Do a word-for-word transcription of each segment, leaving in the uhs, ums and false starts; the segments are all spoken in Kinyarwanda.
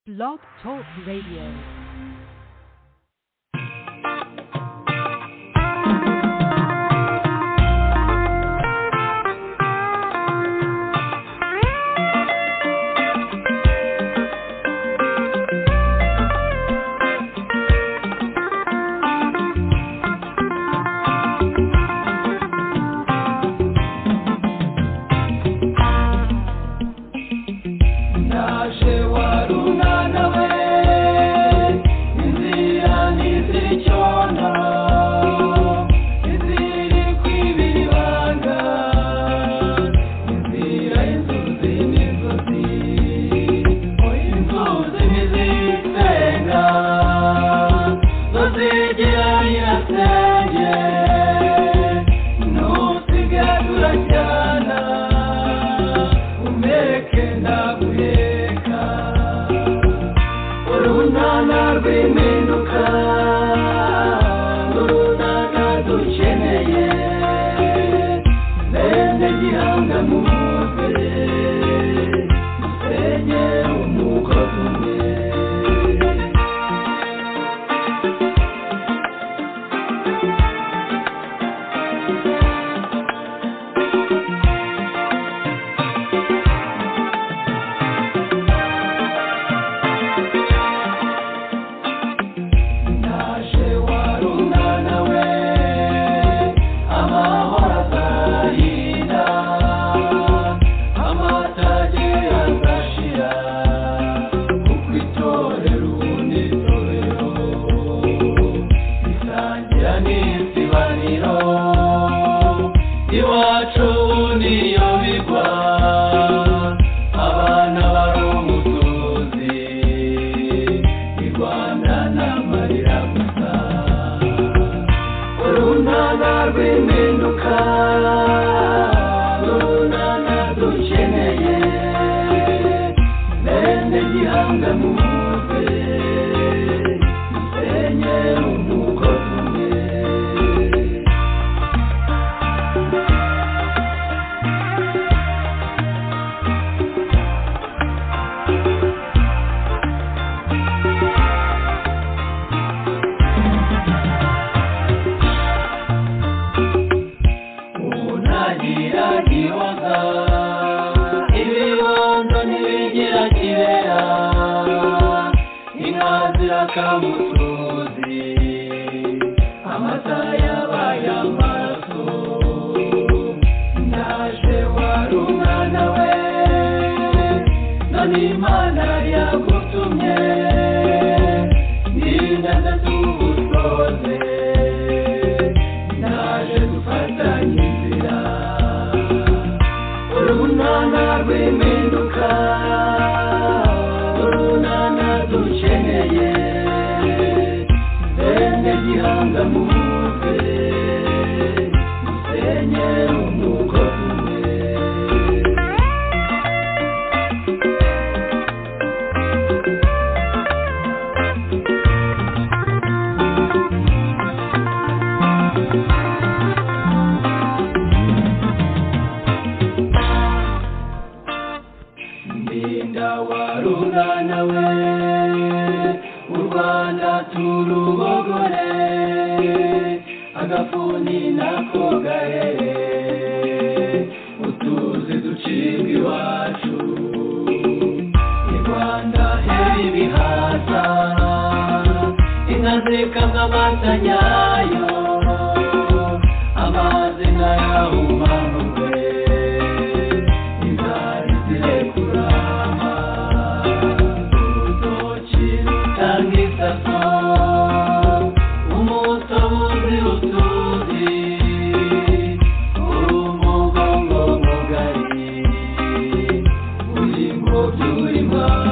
Blog Talk Radio.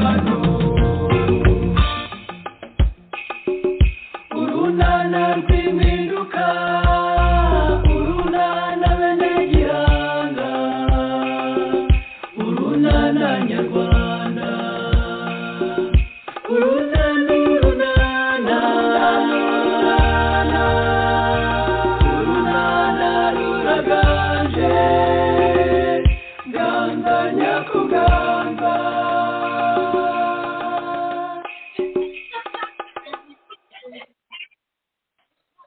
Urunana rw'Imana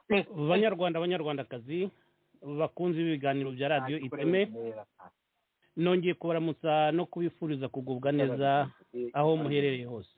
banyarwanda abanyarwandakazi bakunze ibiganiro bya radiyo iteme, nongeye kubaramutsa no kubifuriza kugubwa neza aho muherereye hose.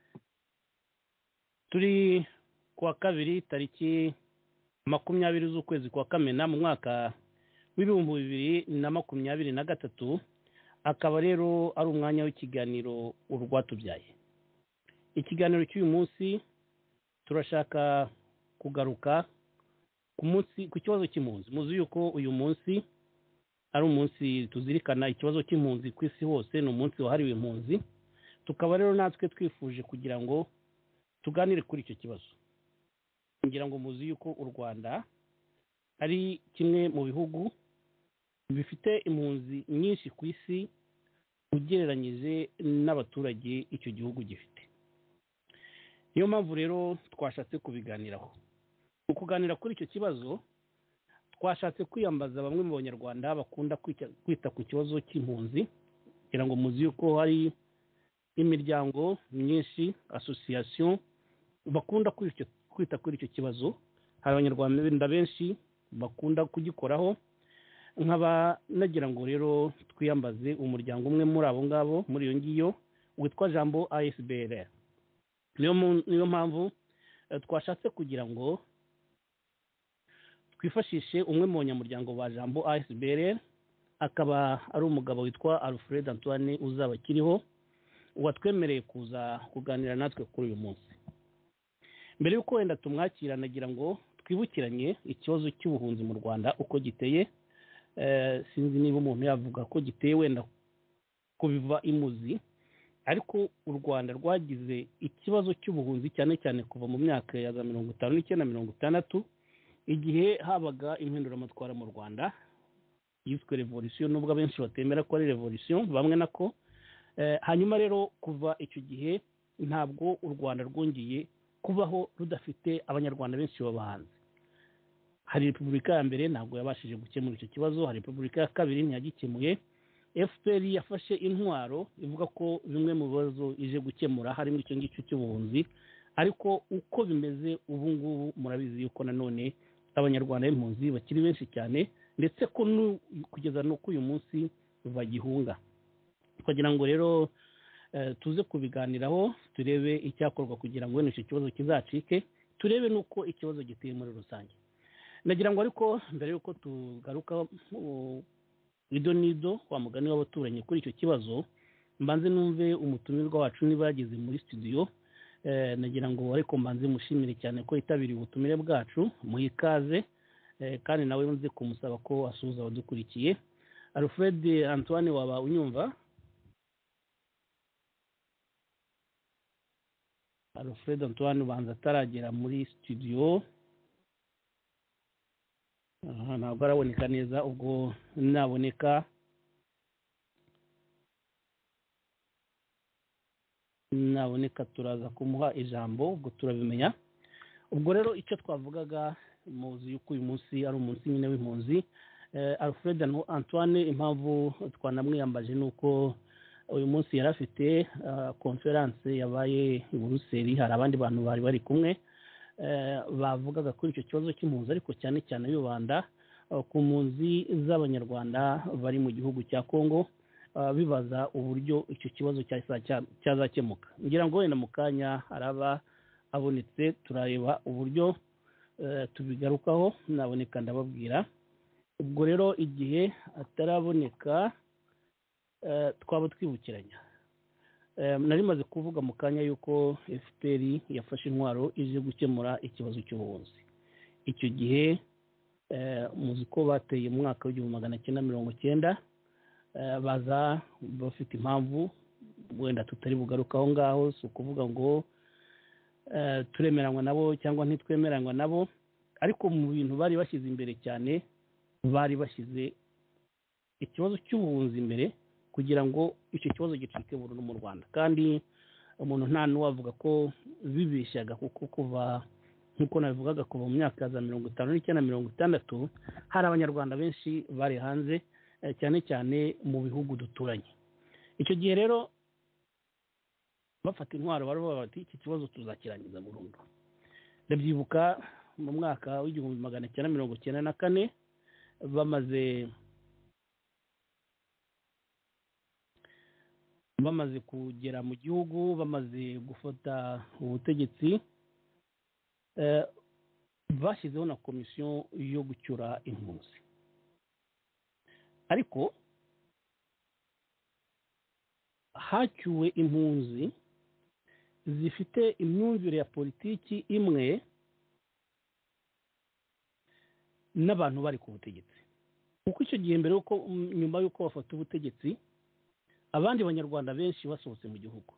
Turi kuwa kabiri tariki makumyabiri z'ukwezi kwa Kamena mu mwaka w'ibihumbi bibiri na makumyabiri na gatatu, akaba rero ari umwanya w'ikiganiro urwatubyaye. Ikiganiro cy'uyu munsi turashaka kugaruka ku munsi ku kibazo cy'impunzi. Muzi yuko uyu munsi ari umunsi tuzirikana ikibazo cy'impunzi ku isi hose, ni umunsi wahariwe impunzi. Tukaba rero natwe twifuje kugira ngo tuganire kuri icyo kibazo. Ngira ngo muzi yuko u Rwanda ari kimwe mu bihugu bifite impunzi nyinshi ku isi ugereranyije n'abaturage icyo gihugu gifite. Niyo mpamvu rero twashatse kubiganiraho. Mu kuganira kuri icyo kibazo twashatse kwiyambaza bamwe mu banyarwanda bakunda kwita ku kibazo cy'impunzi. Ngira ngo muzi yuko hari imiryango myinshi, association bakunda kwita kuri icyo kibazo. Hari abanyarwanda benshi bakunda kugikoraho. Nkaba nagira ngo rero twiyambaze umuryango umwe muri abo ngabo, muri iyo ngiyo witwa Jambo A S B L R. Niyo mpamvu twashatse kugira ngo twifashishe umwe mu banyamuryango ba Jambo A S B L R, akaba ari umugabo witwa Alfred Antoine uzaba akiriho, watwemereye kuza kuganira natwe kuri uyu munsi. Mbere y'uko wenda tumwakira, nagira ngo twibukiranye ikibazo cy'ubuhunzi mu Rwanda uko giteye. Sinzi niba umuntu yavuga ko giteye wenda kubiva imuzi, ariko u Rwanda rwagize ikibazo cy'ubuhunzi cyane cyane kuva mu myaka ya za mirongo itanu n'icyenda mirongo itandatu, igihe habaga impinduramatwara mu Rwanda yiswe revolution, nubwo abenshi batemera ko ari revolution, bamwe nako. Hanyuma rero kuva icyo gihe ntabwo u Rwanda rwongeye kubaho rudafite abanyarwanda benshi babahanze. Hari repubulika ya mbere ntabwo yabashije gukemura icyo kibazo, hari repubulika ya kabiri ntiyagikemuye. F P R yafashe intwaro ivuga ko bimwe mu bibazo ije gukemura harimo icyo ngicyo cy'ubuhunzi, ariko uko bimeze ubu ngubu murabizi yuko nanone abanyarwanda b'impunzi bakiri benshi cyane, ndetse ko kugeza no k'uyu munsi bagihunga. Kugira ngo rero tuze kubiganiraho, turebe icyakorwa kugira ngo icyo kibazo kizacike, turebe nuko ikibazo giteye muri rusange. Nagira ngo ariko mbere yuko tugaruka ido nido wa mugani w'abaturanyi kuri icyo kibazo, mbanze numve umutumirwa wacu niba yageze muri studio. Nagira ngo ariko mbanze mushimire cyane ko yitabiriye ubutumire bwacu, muhikaze kandi nawe nze kumusaba ko asuhuza abadukurikiye. Alfred Antoine, waba unyumva? Alfred Antoine ubanza ataragera muri studio. Aha, ntabwo araboneka neza. Ubwo naboneka naboneka turaza kumuha ijambo, ubwo turabimenya. Ubwo rero icyo twavugaga, muzi yuko uyu munsi ari umunsi nyine w'impunzi. Alfred Antoine, impamvu twanamwiyambaje nuko uyu munsi yari afite conference yabaye i Buruseli. Hari abandi bantu bari bari kumwe bavugaga kuri icyo kibazo cy'impunzi, ariko cyane cyane bibanda ku mpunzi z'abanyarwanda bari mu gihugu cya Kongo, bibaza uburyo icyo kibazo cyazakemuka. Ngira ngo wenda mu kanya araba abonetse, turareba uburyo tubigarukaho. Naboneka ndababwira. Ubwo rero igihe ataraboneka twaba twibukiranya. Nari maze kuvuga mu kanya yuko F P R yafashe intwaro ije gukemura ikibazo cy'ubuhunzi. Icyo gihe muzi ko bateye mu mwaka w'igihumbi magana cyenda mirongo cyenda, baza bafite impamvu wenda tutari bugarukaho ngaho, si ukuvuga ngo turemeranywa nabo cyangwa ntitwemeranywa nabo, ariko mu bintu bari bashyize imbere cyane, bari bashyize ikibazo cy'ubuhunzi imbere kugira ngo icyo kibazo gicike burundu mu Rwanda. Kandi umuntu nta n'uwavuga ko bibeshyaga, kuko kuva nk'uko nabivugaga kuva mu myaka za mirongo itanu n'icyenda mirongo itandatu hari abanyarwanda benshi bari hanze, cyane cyane mu bihugu duturanye. Icyo gihe rero bafata intwaro baravuga bati iki kibazo tuzakirangiza burundu. Ndabyibuka mu mwaka w'igihumbi magana cyenda mirongo cyenda na kane bamaze bamaze kugera mu gihugu, bamaze gufata ubutegetsi, bashyizeho na komisiyo yo gucyura impunzi. Ariko hacyuwe impunzi zifite imyumvire ya politiki imwe n'abantu bari ku butegetsi, kuko icyo gihe mbere yuko nyuma y'uko bafata ubutegetsi abandi banyarwanda benshi basohotse mu gihugu,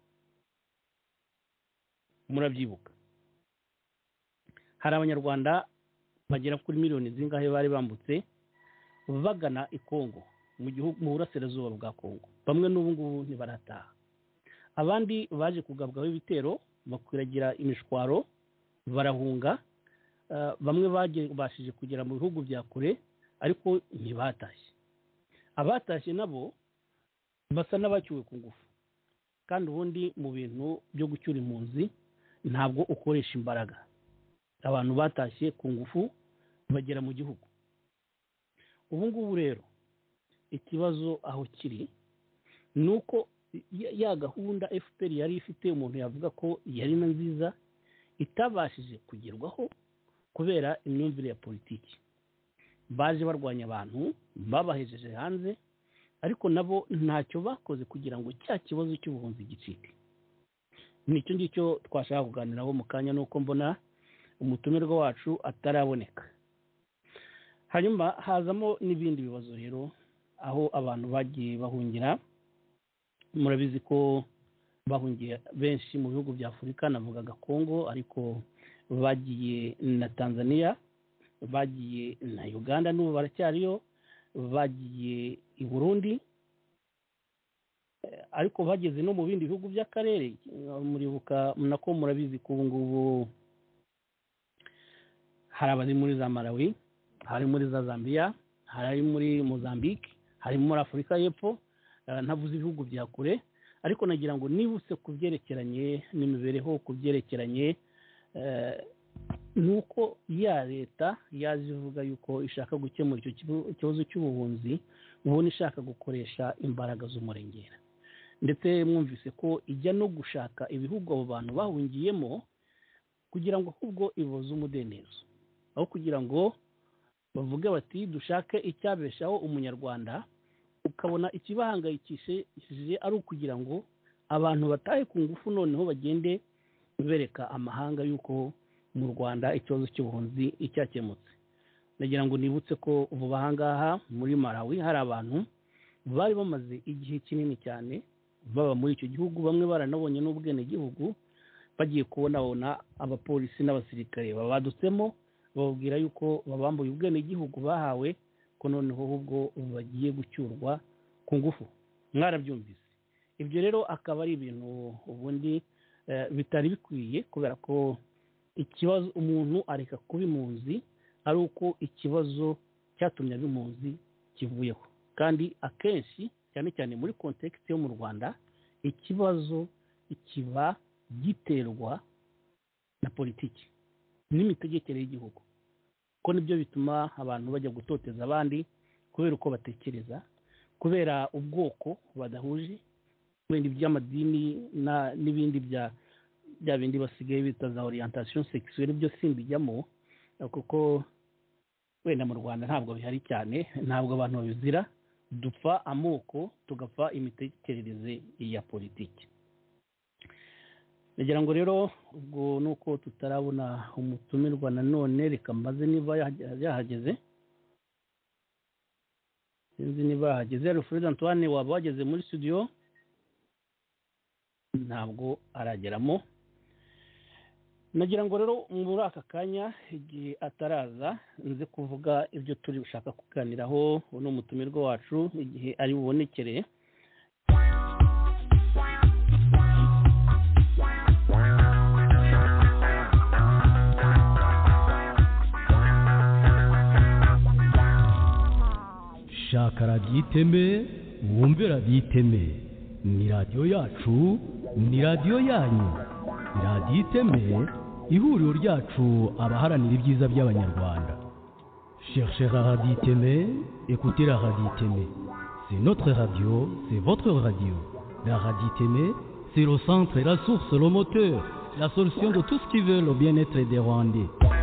murabyibuka. Hari abanyarwanda bagera kuri miliyoni zingahe bari bambutse bagana i Kongo, mu gihugu mu burasirazuba bwa Kongo. Bamwe n'ubu ngubu ntibarataha, abandi baje kugabwaho ibitero bakwiragira imishwaro barahunga. Uh, bamwe bashije kugera mu bihugu bya kure ariko ntibatashye. Abatashye nabo basa n'abacyuwe ku ngufu, kandi ubundi mu bintu byo gucyura impunzi ntabwo ukoresha imbaraga. Abantu batashye ku ngufu bagera mu gihugu. Ubu ngubu rero ikibazo aho kiri ni uko ya gahunda F P R yari ifite, umuntu yavuga ko yari na nziza, itabashije kugerwaho kubera imyumvire ya politiki. Baje barwanya abantu, babahejeje hanze, ariko nabo ntacyo bakoze kugira ngo cya kibazo cy'ubuhunzi gicike. Nicyo ngicyo twashaka kuganiraho mu kanya, nuko mbona umutumirwa wacu ataraboneka. Hanyuma hazamo n'ibindi bibazo rero, aho abantu bagiye bahungira. Murabizi ko bahungiye benshi mu bihugu bya Afurika, navugaga Kongo, ariko bagiye na Tanzania, bagiye na Uganda n'ubu baracyariyo, bagiye i Burundi, ariko bageze no mu bindi bihugu by'akarere. Muribuka nako murabizi ko ubu ngubu hari abari muri za Malawi, hari muri za Zambia, hari muri Mozambique, hari muri Afurika y'Epfo, ntavuze ibihugu bya kure, ariko nagira ngo nibutse ku byerekeranye n'imibereho, ku byerekeranye nuko ya leta yaje ivuga yuko ishaka gukemura icyo kibazo cy'ubuhunzi, ubona ishaka gukoresha imbaraga z'umurengera. Ndetse mwumvise ko ijya no gushaka ibihugu abo bantu bahungiyemo kugira ngo ahubwo iboze umudendezo, aho kugira ngo bavuge bati dushake icyabeshaho umunyarwanda, ukabona ikibahangayikishije ari ukugira ngo abantu batahe ku ngufu, noneho bagende bereka amahanga yuko mu Rwanda ikibazo cy'ubuhunzi icyakemutse. Nagira ngo nibutse ko vuba aha ngaha muri Malawi hari abantu bari bamaze igihe kinini cyane baba muri icyo gihugu, bamwe baranabonye n'ubwene gihugu, bagiye kubonabona abapolisi n'abasirikare babadutsemo, bababwira yuko babambuye ubwene gihugu bahawe, ko noneho ahubwo bagiye gucyurwa ku ngufu. Mwarabyumvise. Ibyo rero akaba ari ibintu ubundi bitari bikwiye, kubera ko ikibazo umuntu areka kuba impunzi ari uko ikibazo cyatumye ab'impunzi kivuyeho. Kandi akenshi cyane cyane muri context yo mu Rwanda, ikibazo kiba giterwa na politiki n'imitegekere y'igihugu, ko nibyo bituma abantu bajya gutoteza abandi kubera uko batekereza, kubera ubwoko badahuje, kubera iby'amadini n'ibindi bya bya bindi basigaye bita za orientation sexuelle. Byo simbijyamo kuko wenda mu Rwanda ntabwo bihari cyane, ntabwo abantu babizira, dupfa amoko tugapfa imitekerereze ya politiki. Nagira ngo rero ubwo nuko tutarabona umutumirwa nanone, reka mbaze niba yahageze. Sinzi niba yahageze. Alfred Antoine, waba wageze muri studio? Ntabwo arageramo. Nagira ngo rero muri aka kanya igihe ataraza nze kuvuga ibyo turi bushaka kuganiraho uno mutumirwa wacu igihe ari bubonekere. Shaka radiyo iteme, wumve radiyo iteme. Ni radiyo yacu, ni radiyo yanyu. Radiyo iteme, ihuriro ryacu abaharanira ibyiza by'abanyarwanda. Cherchez la radio Iteme, écoutez la radio Iteme. C'est notre radio, c'est votre radio. La radio Iteme, c'est le centre, la source, le moteur, la solution de tout ce qui veut le bien-être des Rwandais.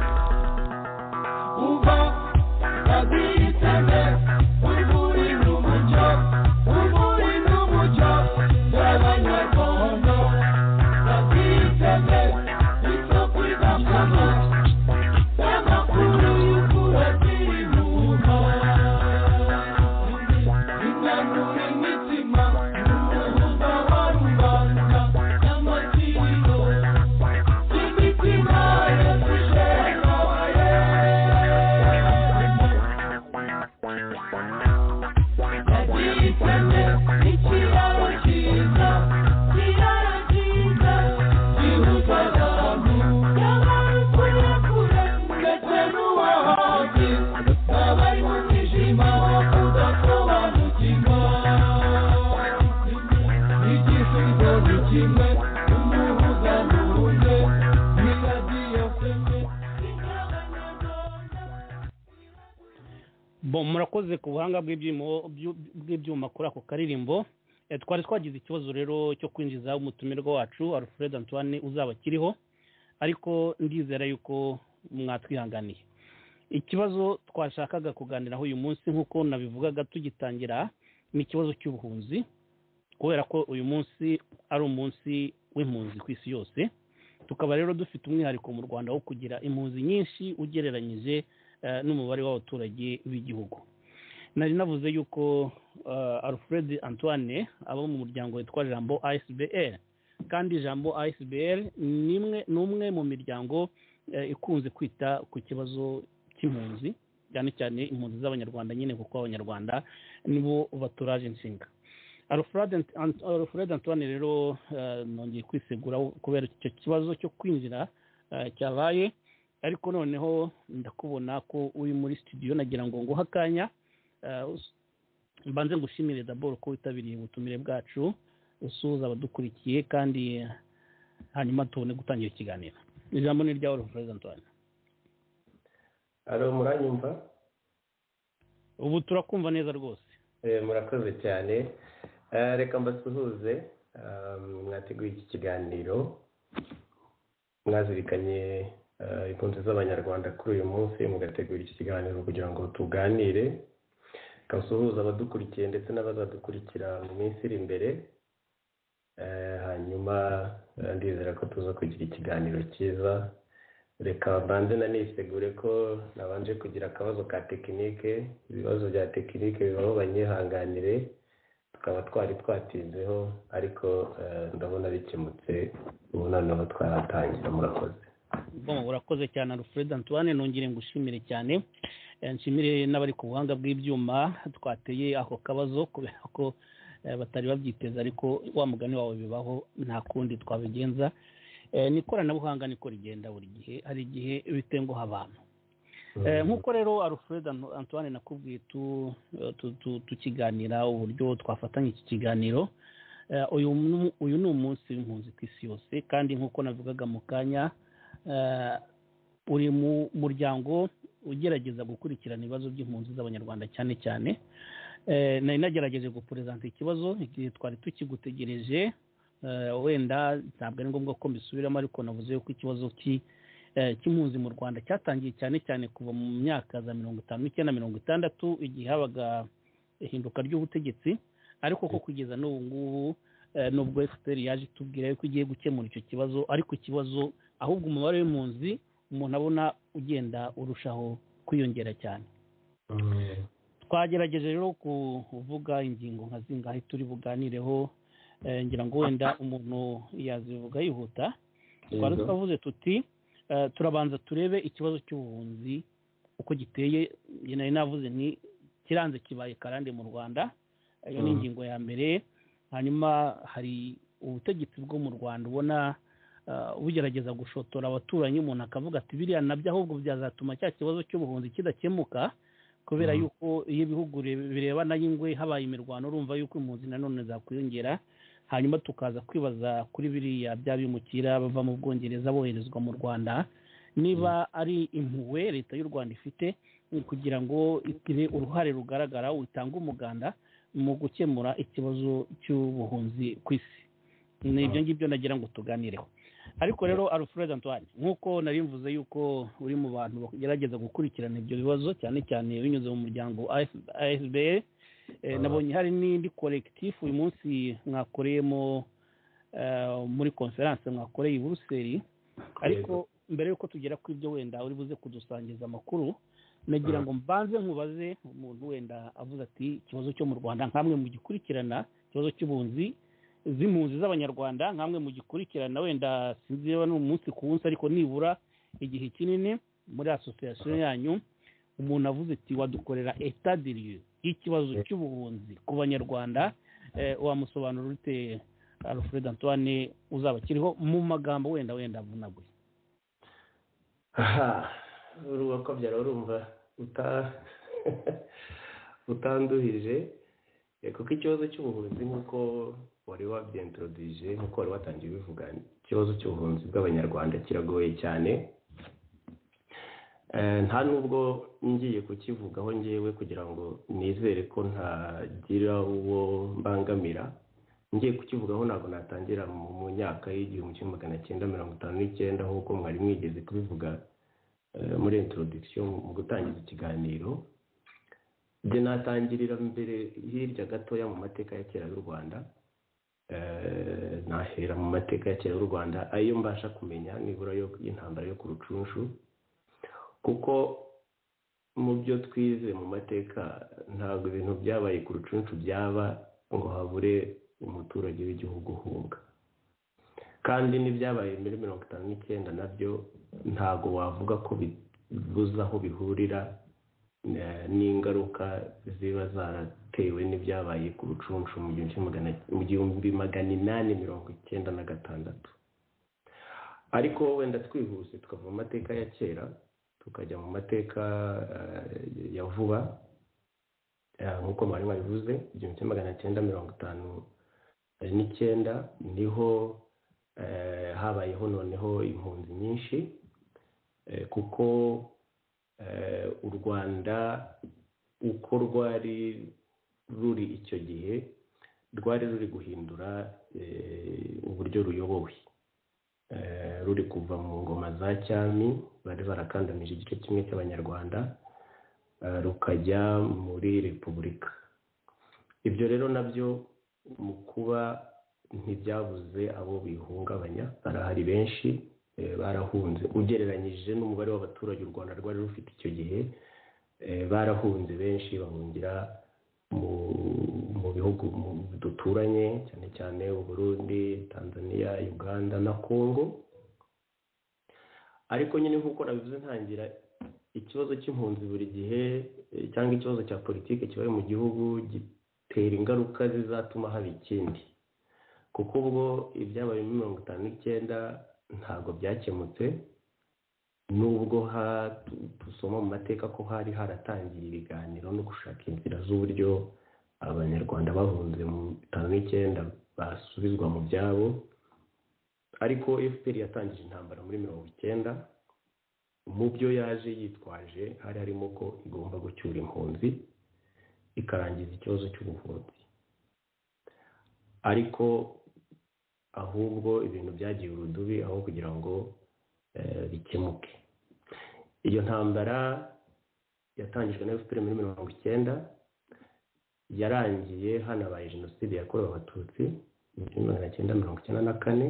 murakoze ku buhanga bw'ibyuma kuri ako karirimbo. Twari twagize ikibazo rero cyo kwinjiza umutumirwa wacu Alfred Antoine uzaba akiriho, ariko ndizera yuko mwatwihanganiye. Ikibazo twashakaga kuganiraho uyu munsi nk'uko nabivugaga tugitangira ni ikibazo cy'ubuhunzi, kubera ko uyu munsi ari umunsi w'impunzi ku isi yose. Tukaba rero dufite umwihariko mu Rwanda wo kugira impunzi nyinshi ugereranyije n'umubare w'abaturage b'igihugu. Nari navuze yuko Alfred Antoine aba mu muryango witwa Jambo A S B L, kandi Jambo A S B L nimwe numwe mu miryango ikunze kwita ku kibazo cy'impunzi, cyane cyane impunzi z'abanyarwanda nyine, kuko abanyarwanda nibo baturaje inshinga. Alfred Antoine rero nongeye kwisegura kubera icyo kibazo cyo kwinjira cyabaye, ariko noneho ndakubona ko uri muri studio, nagira ngo nguha akanya mbanze ngushimire d'abord ko witabiriye ubutumire bwacu, usuhuza abadukurikiye, kandi hanyuma tubone gutangira ikiganiro. Ijambo ni ryawe Alfred Antoine. Alo, muranyumva? Ubu turakumva neza rwose. Eh, murakoze cyane. Reka mbasuhuze, mwateguye iki kiganiro, mwazirikanye impunzi z'abanyarwanda kuri uyu munsi, mugategura iki kiganiro kugira ngo tuganire, kasuhuza abadukurikiye ndetse n'abazadukurikira mu minsi iri imbere. Hanyuma ndizera ko tuza kugira ikiganiro cyiza. Reka mbanze nanisegure ko nabanje kugira akabazo ka tekinike, ibibazo bya tekinike bibaho, banyihanganire, tukaba twari twatinzeho, ariko ndabona bikemutse, ubu noneho twaratangira. Murakoze. Bon, urakoze cyane Alfred Antoine, nongere ngushimire cyane. Nshimire n'abari ku buhanga bw'ibyuma twateye ako kabazo, kubera ko batari babyiteza, ariko wa mugani wawe bibaho, nta kundi twabigenza. N'ikoranabuhanga niko rigenda buri gihe, hari igihe bitenguha abantu. Nk'uko rero Alfred Antoine nakubwiye tukiganira uburyo twafatanya iki kiganiro, uyu ni umunsi w'impunzi ku isi yose, kandi nk'uko navugaga mu kanya, uri mu muryango ugerageza gukurikirana ibibazo by'impunzi z'abanyarwanda cyane cyane. Nari nagerageje gupresenta ikibazo igihe twari tukigutegereje, wenda ntabwo ari ngombwa ko mbisubiramo, ariko navuze ko ikibazo cy'impunzi mu Rwanda cyatangiye cyane cyane kuva mu myaka za mirongo itanu n'icyenda mirongo itandatu, igihe habaga ihinduka ry'ubutegetsi, ariko ko kugeza n'ubu ngubu nubwo F P R yaje itubwira ko igiye gukemura icyo kibazo, ariko ikibazo ahubwo umubare w'impunzi umuntu abona ugenda urushaho kwiyongera cyane. Twagerageje rero kuvuga ingingo nka zingahe turi buganireho, ngira ngo wenda umuntu yazivuga yihuta. Twari twavuze tuti turabanza turebe ikibazo cy'ubuhunzi uko giteye. Nari navuze ni kiranze kibaye karande mu Rwanda, iyo ni ingingo ya mbere. Hanyuma hari ubutegetsi bwo mu Rwanda ubona bugerageza gushotora abaturanyi, umuntu akavuga ati biriya nabyo ahubwo byazatuma cya kibazo cy'ubuhunzi kidakemuka, kubera yuko iyo ibihugu birebana y'ingwe habaye imirwano, urumva yuko impunzi nanone zakwiyongera. hanyuma tukaza kwibaza kuri biriya bya bimukira bava mu Bwongereza boherezwa mu Rwanda niba ari impuhwe leta y'u Rwanda ifite kugira ngo igire uruhare rugaragara utanga umuganda mu gukemura ikibazo cy'ubuhunzi ku isi. Ni ibyo ngibyo nagira ngo tuganireho. Ariko rero Alfred Antoine, nk'uko nari mvuze yuko uri mu bantu bagerageza gukurikirana ibyo bibazo cyane cyane binyuze mu muryango A S B L, nabonye hari n'indi collectif uyu munsi mwakoreyemo muri conference mwakoreye i Buruseli. Ariko mbere yuko tugera ku ibyo wenda uri buze kudusangiza amakuru, nagira ngo mbanze nkubaze umuntu wenda avuze ati ikibazo cyo mu Rwanda nkamwe mu gikurikirana, ikibazo cy'ubunzi z'impunzi z'abanyarwanda nkamwe mu gikurikirana, wenda sinzi niba n'umunsi ku munsi ariko nibura igihe kinini muri association yanyu, umuntu avuze ati wadukorera état des lieux y'ikibazo cy'ubuhunzi ku banyarwanda, wamusobanura ute Alfred Antoine uzaba kiriho mu magambo wenda wenda avunaguye? Aha, uruwa ko byara urumva uta utanduhije, kuko ikibazo cy'ubuhunzi nk'uko wari wabyintroduce nk'uko wari watangiye bivuga, ikibazo cy'ubuhunzi bw'abanyarwanda kiragoye cyane. Nta nubwo ngiye kukivugaho ngewe kugira ngo nizere ko ntagira uwo mbangamira, ngiye kukivugaho ntabwo natangira mu myaka y'igihumbi kimwe magana cyenda mirongo itanu n'icyenda nk'uko mwari mwigeze kubivuga muri introduction mu gutangiza ikiganiro. Nde natangirira mbere hirya gatoya mu mateka ya kera y'u Rwanda, nahera mu mateka ya kera y'u Rwanda ayo mbasha kumenya nibura yo y'intambara yo ku Rucunshu, kuko mu byo twize mu mateka ntabwo ibintu byabaye ku Rucunshu byaba ngo habure umuturage w'igihugu uhunga, kandi n'ibyabaye muri mirongo itanu n'icyenda nabyo ntabwo wavuga ko bibuza aho bihurira n'ingaruka ziba zaratewe n'ibyabaye ku Rucunshu mu gihumbi magana inani mirongo icyenda na gatandatu. Ariko wenda twihuse tukava mu mateka ya kera tukajya mu mateka ya vuba, nk'uko mwari mwabivuze, igihumbi kimwe magana cyenda mirongo itanu n'icyenda niho habayeho noneho impunzi nyinshi, kuko u Rwanda uko rwari ruri icyo gihe rwari ruri guhindura uburyo ruyobowe, ruri kuva mu ngoma za cyami bari barakandamije igice kimwe cy'abanyarwanda rukajya muri repubulika. Ibyo rero nabyo mu kuba ntibyabuze abo bihungabanya, barahari benshi barahunze ugereranyije n'umubare w'abaturage u Rwanda rwari rufite icyo gihe. Barahunze benshi bahungira mu bihugu duturanye cyane cyane u Burundi, Tanzania, Uganda na Congo. Ariko nyine nk'uko nabivuze ntangira, ikibazo cy'impunzi buri gihe cyangwa ikibazo cya politiki kibaye mu gihugu gitera ingaruka zizatuma haba ikindi, kuko ubwo ibyabaye muri mirongo itanu n'icyenda ntabwo byakemutse, nubwo dusoma mu mateka ko hari haratangiye ibiganiro no gushaka inzira z'uburyo abanyarwanda bahunze mu itanu n'icyenda basubizwa mu byabo. Ariko F P R yatangije intambara muri mirongo icyenda, mu byo yaje yitwaje hari harimo ko igomba gucyura impunzi ikarangiza ikibazo cy'ubuhunzi, ariko ahubwo ibintu byagiye urudubi aho kugira ngo bikemuke. Iyo ntambara yatangijwe na F P R muri mirongo icyenda, yarangiye hanabaye jenoside yakorewe abatutsi mu gihumbi magana cyenda mirongo icyenda na kane.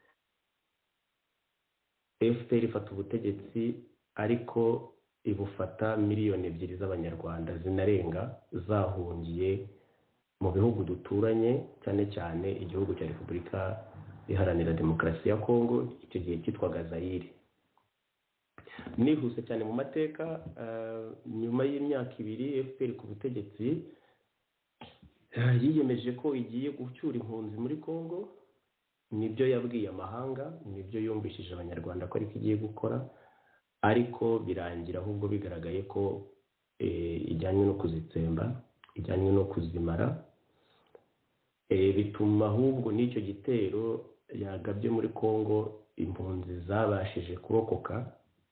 F P R ifata ubutegetsi ariko ibufata miliyoni ebyiri z'abanyarwanda zinarenga zahungiye mu bihugu duturanye, cyane cyane igihugu cya Repubulika Iharanira Demokarasi ya Kongo, icyo gihe cyitwaga Zaire. Nihuse cyane mu mateka, nyuma y'imyaka ibiri F P R ku butegetsi yiyemeje ko igiye gucyura impunzi muri Kongo. Nibyo yabwiye amahanga, nibyo yumvishije abanyarwanda ko ariko igiye gukora, ariko birangira ahubwo bigaragaye ko ijyanye no kuzitsemba, ijyanye no kuzimara. bituma ahubwo n'icyo gitero yagabye muri Kongo impunzi zabashije kurokoka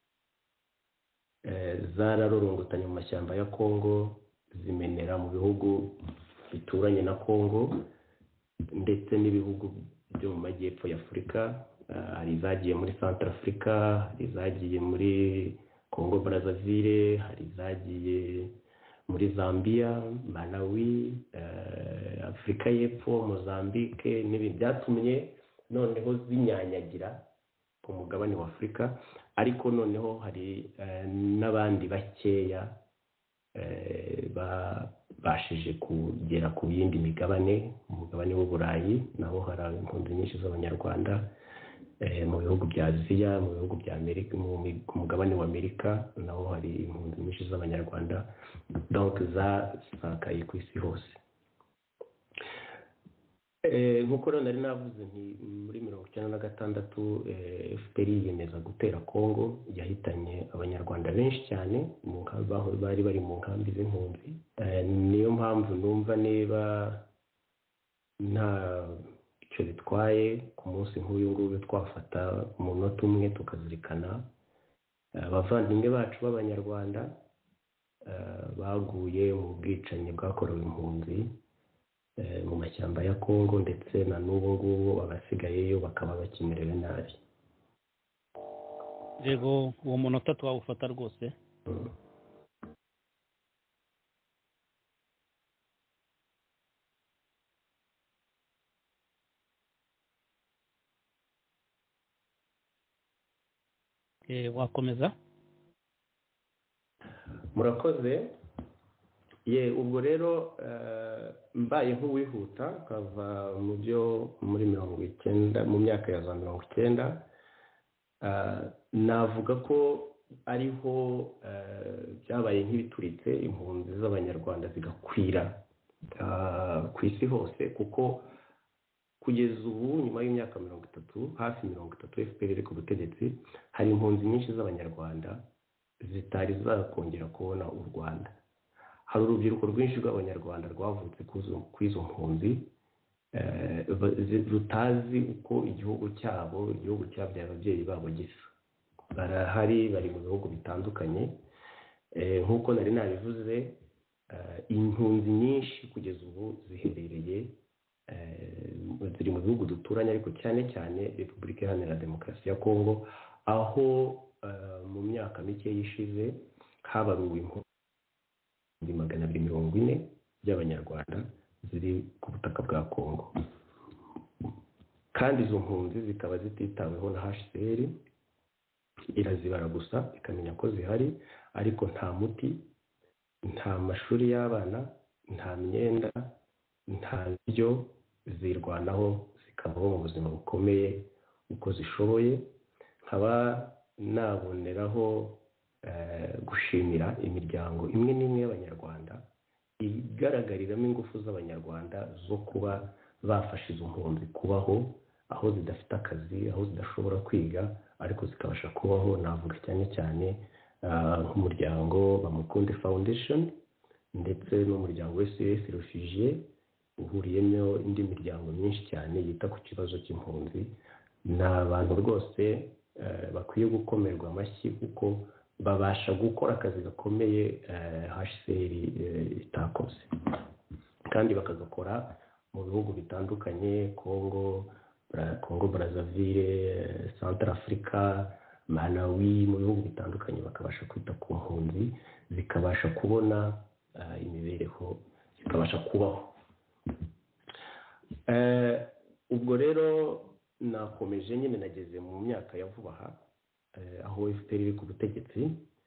zararorongotanye mu mashyamba ya Kongo zimenera mu bihugu bituranye na Kongo ndetse n'ibihugu byo mu majyepfo ya Afurika. Hari izagiye muri Central Africa, hari izagiye muri Congo Brazzaville, hari izagiye muri Zambia, Malawi, Afurika y'Epfo, Mozambique n'ibindi, byatumye noneho zinyanyagira ku mugabane wa Afurika. Ariko noneho hari n'abandi bakeya babashije kugera ku yindi migabane, umugabane w'Uburayi naho hari impunzi nyinshi z'Abanyarwanda, mu bihugu bya Aziya, mu bihugu bya Amerika, ku mugabane wa Amerika naho hari impunzi nyinshi z'Abanyarwanda, donc zasakaye ku isi hose. Nk'uko rero nari navuze nti muri mirongo icyenda na gatandatu F P R yiyemeza gutera Kongo, yahitanye Abanyarwanda benshi cyane bari bari mu nkambi z'impunzi. Niyo mpamvu numva niba nta icyo bitwaye ku munsi nk'uyu nguyu twafata umunota umwe tukazirikana abavandimwe bacu b'Abanyarwanda baguye mu bwicanyi bwakorewe impunzi mu mashyamba ya Kongo, ndetse na n'ubu ngubu abasigayeyo bakaba bakimerewe nabi. Yego, uwo munota twawufata rwose. Eh, wakomeza? Murakoze. Ye, ubwo rero mbaye nk'uwihuta kava mu byo muri mirongo icyenda, mu myaka ya za mirongo icyenda, navuga ko ariho byabaye nk'ibituritse impunzi z'Abanyarwanda zigakwira ku isi hose, kuko kugeza ubu nyuma y'imyaka mirongo itatu, hafi mirongo itatu F P R iri ku butegetsi, hari impunzi nyinshi z'Abanyarwanda zitari zakongera kubona u Rwanda. Hari urubyiruko rwinshi rw'Abanyarwanda rwavutse ku izo mpunzi rutazi uko igihugu cyabo, igihugu cyabyaye ababyeyi babo gisa. Barahari, bari mu bihugu bitandukanye. Nk'uko nari nabivuze, impunzi nyinshi kugeza ubu ziherereye ziri mu bihugu duturanye, ariko cyane cyane Repubulika Iharanira Demokarasi ya Kongo, aho mu myaka mike yishize habaruwe impunzi magana abiri mirongo ine by'Abanyarwanda ziri ku butaka bwa Kongo, kandi izo mpunzi zikaba zititaweho na H C R. Irazibara gusa ikamenya ko zihari, ariko nta muti, nta mashuri y'abana, nta myenda, nta biryo, zirwanaho zikabaho mu buzima bukomeye uko zishoboye. Nkaba naboneraho gushimira imiryango imwe n'imwe y'Abanyarwanda igaragariramo ingufu z'Abanyarwanda zo kuba bafasha izo mpunzi kubaho aho zidafite akazi, aho zidashobora kwiga, ariko zikabasha kubaho. Navuga cyane cyane nk'umuryango Bamukunde Foundation ndetse n'umuryango S O S Refugiés uhuriyemo indi miryango myinshi cyane yita ku kibazo cy'impunzi. Ni abantu rwose bakwiye gukomerwa amashyi, kuko babasha gukora akazi gakomeye H C R itakoze, kandi bakagakora mu bihugu bitandukanye: Congo, Congo Brazzaville, Central Africa, Malawi, mu bihugu bitandukanye bakabasha kwita ku mpunzi, zikabasha kubona imibereho, zikabasha kubaho. Ubwo rero nakomeje nyine, nageze mu myaka ya vuba aha aho F P R iri ku butegetsi.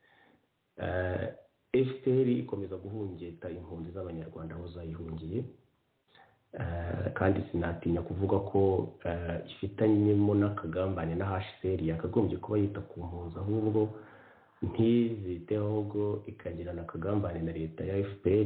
F P R ikomeza guhungeta impunzi z'Abanyarwanda aho zayihungiye, kandi sinatinya kuvuga ko ifitanyemo n'akagambane na H C R yakagombye kuba yita ku mpunzi, ahubwo ntiziteho, ahubwo ikagirana akagambane na leta ya F P R.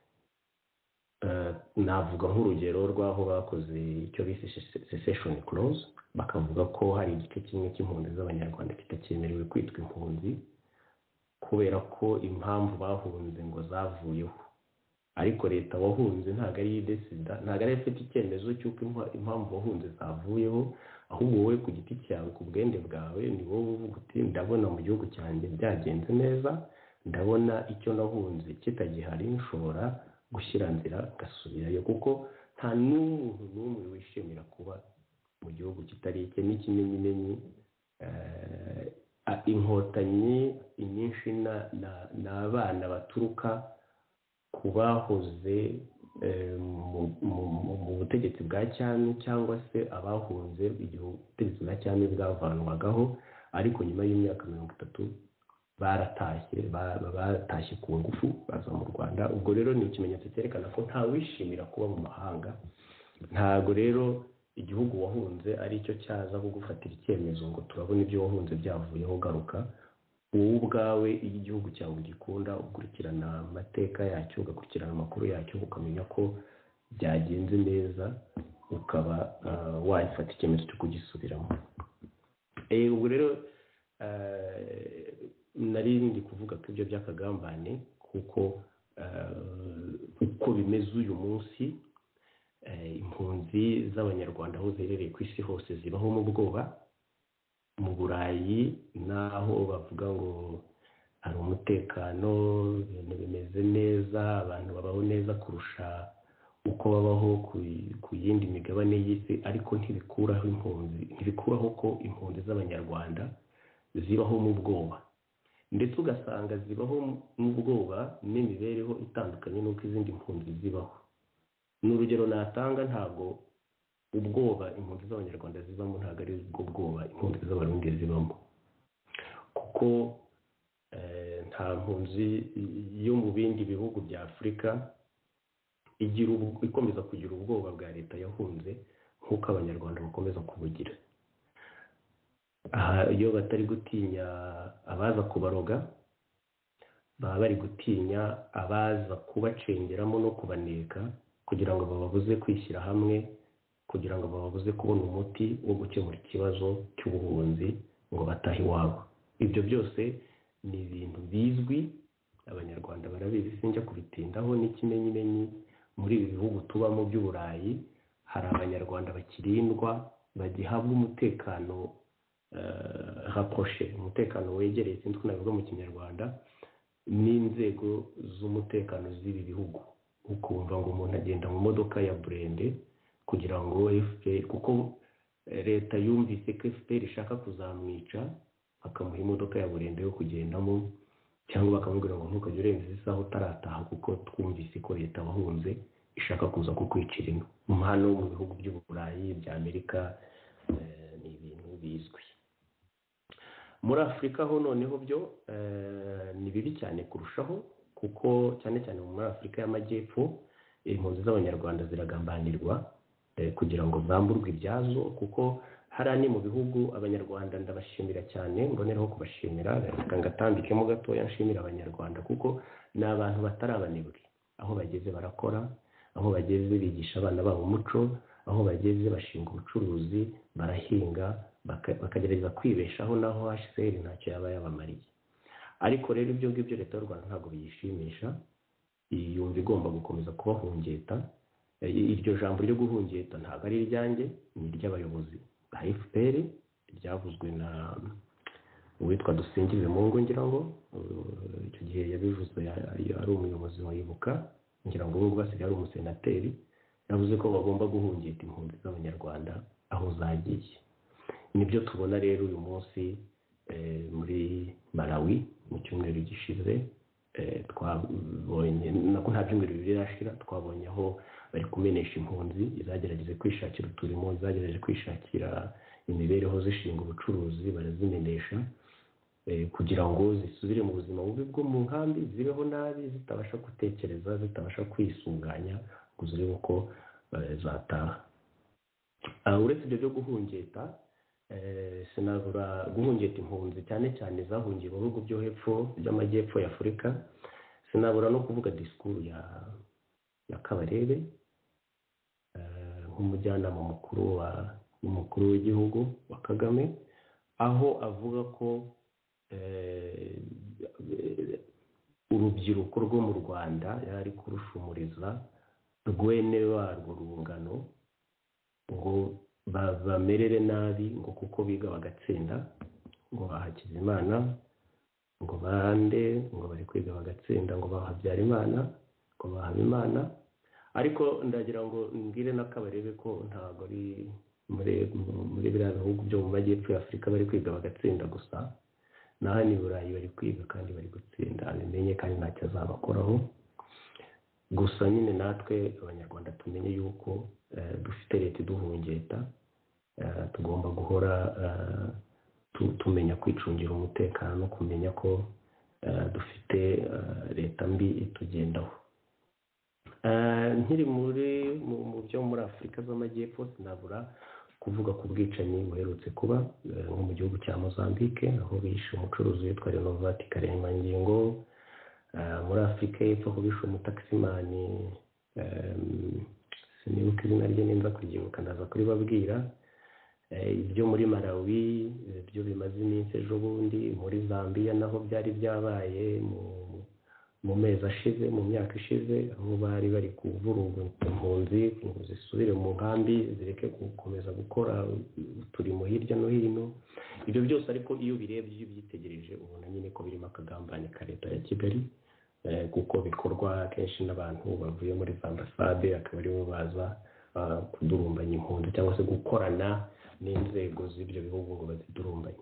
Navuga nk'urugero rw'aho bakoze icyo bise cessation clause, bakavuga ko hari igice kimwe cy'impunzi z'Abanyarwanda kitakemerewe kwitwa impunzi kubera ko impamvu bahunze ngo zavuyeho. ariko leta wahunze ntabwo ari idesida ntabwo ari ifite icyemezo cy'uko impamvu wahunze zavuyeho, ahubwo wowe ku giti cyawe ku bwende bwawe ni wowe uvuga uti ndabona mu gihugu cyanjye byagenze neza, ndabona icyo nahunze kitagihari, nshobora gushyira nzira gasubirayo, kuko nta n'umuntu n'umwe wishimira kuba mu gihugu kitari icye. N'ikimenyimenyi inkotanyi inyinshi ni abana baturuka ku bahoze mu butegetsi bwa cyami, cyangwa se abahunze igihe ubutegetsi bwa cyami bwavanwagaho, ariko nyuma y'imyaka mirongo itatu baratashye baratashye ku ngufu baza mu Rwanda. Ubwo rero ni ikimenyetso cyerekana ko nta wishimira kuba mu mahanga. Ntabwo rero igihugu wahunze ari cyo cyaza kugufatira icyemezo ngo turabona ibyo wahunze byavuyeho garuka. Wowe ubwawe iyo igihugu cyawe ugikunda, ukurikirana amateka yacyo, ugakurikirana amakuru yacyo, ukamenya ko byagenze neza, ukaba wafata icyemezo cyo kugisubiramo. Ubwo rero nari ndi kuvuga ko ibyo by'akagambane, kuko uko bimeze uyu munsi, impunzi z'abanyarwanda aho ziherereye ku isi hose zibaho mu bwoba. Mu Burayi naho bavuga ngo hari umutekano, ibintu bimeze neza, abantu babaho neza kurusha uko babaho ku yindi migabane y'isi, ariko ntibikuraho impunzi ntibikuraho ko impunzi z'abanyarwanda zibaho mu bwoba, ndetse ugasanga zibaho mu bwoba n'imibereho itandukanye n'uko izindi mpunzi zibaho. N'urugero natanga, ntabwo ubwoba impunzi z'abanyarwanda zibamo ntabwo ari ubwo bwoba impunzi z'abarundi zibamo, kuko nta mpunzi yo mu bindi bihugu bya Afurika igira ikomeza kugira ubwoba bwa leta yahunze nk'uko abanyarwanda bakomeza kubugira. Aha iyo batari gutinya abaza kubaroga, baba bari gutinya abaza kubacengeramo no kubaneka kugira ngo bababuze kwishyira hamwe, kugira ngo bababuze kubona umuti wo gukemura ikibazo cy'ubuhunzi ngo batahe iwabo. Ibyo byose ni ibintu bizwi, abanyarwanda barabizi, sinjya kubitindaho. N'ikimenyimenyi muri ibi bihugu tubamo by'Uburayi hari abanyarwanda bakirindwa, bagihabwa umutekano rapproché, umutekano wegereye, sinzi ko nabivuga mu Kinyarwanda, n'inzego z'umutekano z'ibi bihugu. Ukumva ngo umuntu agenda mu modoka ya burende kugira ngo F P R, kuko leta yumvise ko F P R ishaka kuzamwica, bakamuha imodoka ya burende yo kugendamo, cyangwa bakamubwira ngo ntukajye urenza isaha utarataha, kuko twumvise ko leta wahunze ishaka kuza kukwicira ino. Hano mu bihugu by'Uburayi, bya Amerika, ni ibintu bizwi. Muri Afurika ho noneho byo ni bibi cyane kurushaho, kuko cyane cyane muri Afurika y'Amajyepfo impunzi z'abanyarwanda ziragambanirwa kugira ngo zamburwe ibyazo, kuko hari mu bihugu abanyarwanda ndabashimira cyane, mboneraho kubashimira, reka ngatambikemo gatoya nshimira abanyarwanda, kuko ni abantu batarabanebwe. Aho bageze barakora, aho bageze bigisha abana babo umuco, aho bageze bashinga ubucuruzi, barahinga, bakagerageza kwibeshaho, naho H C R ntacyo yaba yabamariye. Ariko rero ibyo ngibyo leta y'u Rwanda ntabwo biyishimisha, yumva igomba gukomeza kubahungeta. Iryo jambo ryo guhungeta ntabwo ari iryanjye, ni iry'abayobozi ba F P R, ryavuzwe na uwitwa Dusingizwemungu, ngira ngo icyo gihe yabivuzwe ari umuyobozi wa Ibuka, ngira ngo ubwo asigaye ari umusenateri, yavuze ko bagomba guhungeta impunzi z'abanyarwanda aho zagiye. Nibyo tubona rero uyu munsi muri Malawi mu cyumweru gishize, twabonye nako nta byumweru bibiri yashira, twabonye aho bari kumenesha impunzi izagerageze kwishakira uturimo, izagerageje kwishakira imibereho, zishinga ubucuruzi, barazimenesha kugira ngo zisubire mu buzima bubi bwo mu nkambi, zibeho nabi, zitabasha gutekereza, zitabasha kwisunganya ngo zirebe uko zataha. Uretse ibyo byo guhungeta, sinabura guhungeta impunzi cyane cyane zahungiye mu bihugu byo hepfo by'amajyepfo ya Afurika. Sinabura no kuvuga disikuru ya ya Kabarebe, nk'umujyanama mukuru wa umukuru w'igihugu wa Kagame, aho avuga ko urubyiruko rwo mu Rwanda yari kurushumuriza rwene warwo rungano ngo bamerere nabi ngo kuko biga bagatsinda ngo bahakiza Imana ngo bande ngo bari kwiga bagatsinda ngo bahabyara Imana ngo bahaba Imana. Ariko ndagira ngo mbwire n'akabarebe ko ntago ari muri muri biriya bihugu byo mu majyepfo ya Afurika bari kwiga bagatsinda gusa, naho ni Burayi bari kwiga kandi bari gutsinda, bimenye kandi ntacyo azabakoraho. Gusa nyine natwe abanyarwanda tumenye yuko dufite leta iduhungeta, tugomba guhora tumenya kwicungira umutekano no kumenya ko dufite leta mbi itugendaho. Nkiri muri mu byo muri Afurika z'amajyepfo sinabura kuvuga ku bwicanyi buherutse kuba nko mu gihugu cya Mozambique aho bishe umucuruzi witwa Renovati Karemangingo, muri Afurika y'Epfo aho bishe umutakisimani sinibuka izina rye nimba kuryibuka ndaza kuribabwira. Ibyo muri Malawi byo bimaze iminsi ejo bundi, muri Zambia naho byari byabaye mu mezi ashize mu myaka ishize aho bari bari kuvuruga impunzi ngo zisubire mu nkambi zireke gukomeza gukora uturimo hirya no hino. Ibyo byose ariko iyo birebye iyo byitegereje ubona nyine ko birimo akagambane ka leta ya Kigali, kuko bikorwa kenshi n'abantu bavuye muri ambasade akaba aribo baza kudurumbanya impunzi cyangwa se gukorana n'inzego z'ibyo bihugu ngo bazidurumbanye.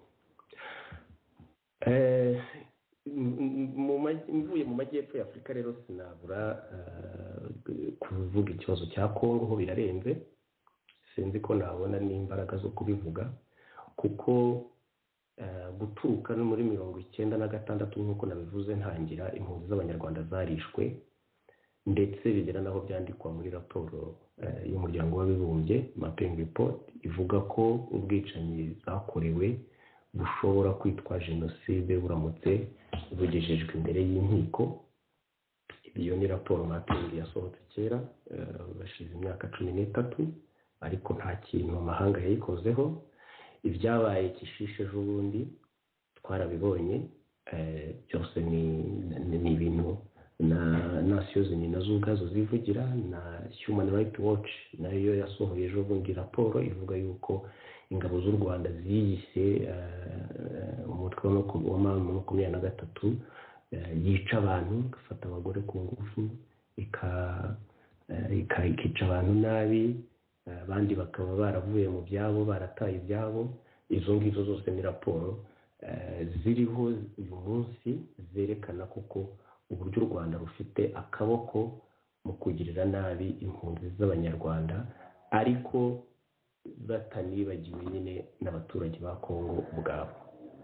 Mvuye mu majyepfo ya Afurika rero sinabura kuvuga ikibazo cya Kongo ho birarenze, sinzi ko nabona n'imbaraga zo kubivuga kuko guturuka no muri mirongo icyenda na gatandatu nk'uko nabivuze ntangira, impunzi z'abanyarwanda zarishwe ndetse bigera naho byandikwa muri raporo y'umuryango w'abibumbye Mapping Report ivuga ko ubwicanyi zakorewe bushobora kwitwa jenoside buramutse bugejejwe imbere y'inkiko. Iyo ni raporo Mapping yasohotse kera bashize imyaka cumi n'itatu ariko nta kintu amahanga yayikozeho. Ibyabaye Kishishe ejo bundi twarabibonye, byose ni ibintu na Nations Unies nazo ubwazo zivugira, na Human Rights Watch nayo yasohoye ejo bundi raporo ivuga yuko ingabo z'u Rwanda ziyise umutwe wa makumyabiri na gatatu yica abantu, igafata abagore ku ngufu, ikica abantu nabi, abandi bakaba baravuye mu byabo barataye ibyabo. Izo ngizo zose ni raporo ziriho uyu munsi zerekana koko uburyo u Rwanda rufite akaboko mu kugirira nabi impunzi z'abanyarwanda, ariko batanibagiwe nyine n'abaturage ba Kongo ubwabo.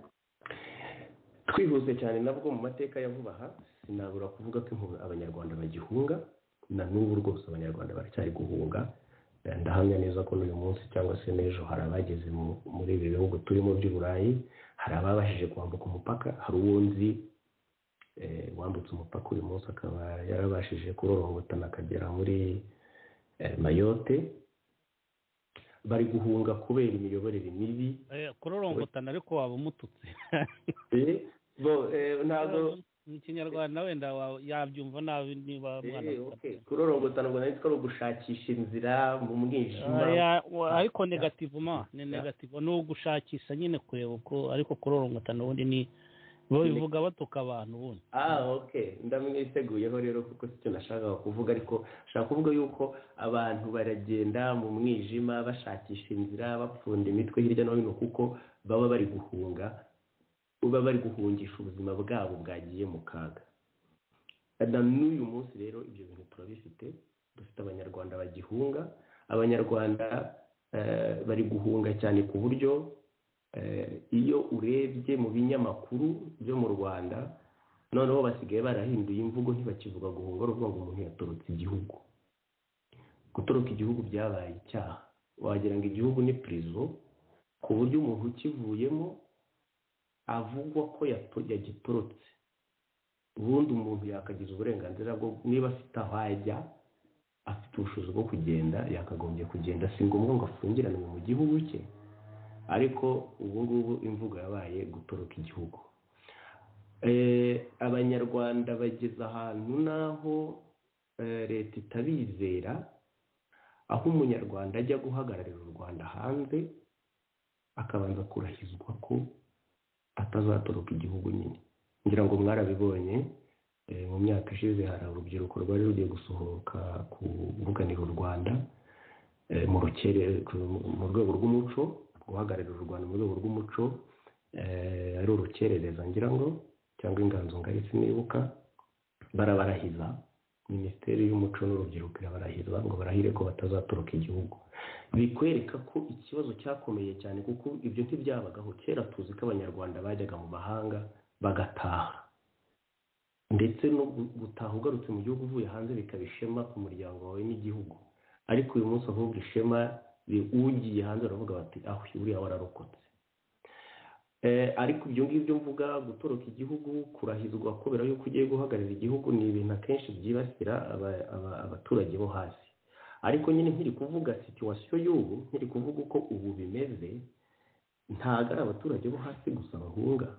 Twihuse cyane nabwo mu mateka ya vuba aha sinabura kuvuga ko abanyarwanda bagihunga, na n'ubu rwose abanyarwanda baracyari guhunga. Ndahamya neza ko n'uyu munsi cyangwa se n'ejo hari abageze muri ibi bihugu turimo by'Uburayi, hari ababashije kwambuka umupaka, hari uwundi wambutse umupaka uyu munsi akaba yarabashije kurorongotana akagera muri Mayotte. Bari guhunga kubera imiyoborere mibi. Kurorongotana ariko waba umututse. Bo ntabwo mu Kinyarwanda wenda yabyumva nabi niba mwana. Kurorongotana ngo nari twari gushakisha inzira mu mwijima, ariko negativement ni negative no gushakisha nyine kureba uko, ariko kurorongotana ubundi ni bo bivuga batuka abantu ubundi. Ah okay, ndamwiteguyeho rero kuko icyo nashakaga kuvuga, ariko nshaka kuvuga yuko abantu baragenda mu mwijima bashakisha inzira bapfunda imitwe hirya no hino kuko baba bari guhunga, uba bari guhungisha ubuzima bwabo bwagiye mu kaga. N'uyu munsi rero ibyo bintu turabifite, dufite abanyarwanda bagihunga. Abanyarwanda bari guhunga cyane ku buryo iyo urebye mu binyamakuru byo mu Rwanda noneho basigaye barahinduye imvugo, ntibakivuga guhunga uruvuga ngo umuntu yatorotse igihugu. Gutoroka igihugu byabaye icyaha, wagira ngo igihugu ni prison, ku buryo umuntu ukivuyemo avugwa ko yagitorotse. Ubundi umuntu yakagize uburenganzira bwo niba afite aho ajya, afite ubushobozi bwo kugenda, yakagombye kugenda, si ngombwa ngo afungiranwe mu gihugu cye. Ariko ubu ngubu imvugo yabaye gutoroka igihugu. abanyarwanda bageze ahantu n'aho leta itabizera, aho umunyarwanda ajya guhagararira u Rwanda hanze akabanza kurahizwa ko atazatoroka igihugu nyine. Ngira ngo mwarabibonye mu myaka ishize hari urubyiruko rwari rugiye gusohoka kuvuganira u Rwanda mu rukere mu rwego rw'umuco, guhagararira u Rwanda mu rwego rw'umuco, ari urukerereza ngira ngo cyangwa inganzo ngari sinibuka, barabarahiza. Minisiteri y'umuco n'urubyiruko irabarahiza ngo barahire ko batazatoroka igihugu. Bikwereka ko ikibazo cyakomeye cyane, kuko ibyo ntibyabagaho kera. Tuzi ko abanyarwanda bajyaga mu mahanga bagataha, ndetse no gutaha ugarutse mu gihugu uvuye hanze bikaba ishema ku muryango wawe n'igihugu. Ariko uyu munsi ahubwo ishema ugiye hanze baravuga bati aho uriya wararokotse. Ariko ibyo ngibyo mvuga, gutoroka igihugu, kurahizwa kubera yuko ugiye guhagararira igihugu, ni ibintu akenshi byibasira abaturage bo hasi. Ariko nyine nkiri kuvuga situwasiyo y'ubu, nkiri kuvuga uko ubu bimeze, ntabwo ari abaturage bo hasi gusa bahunga,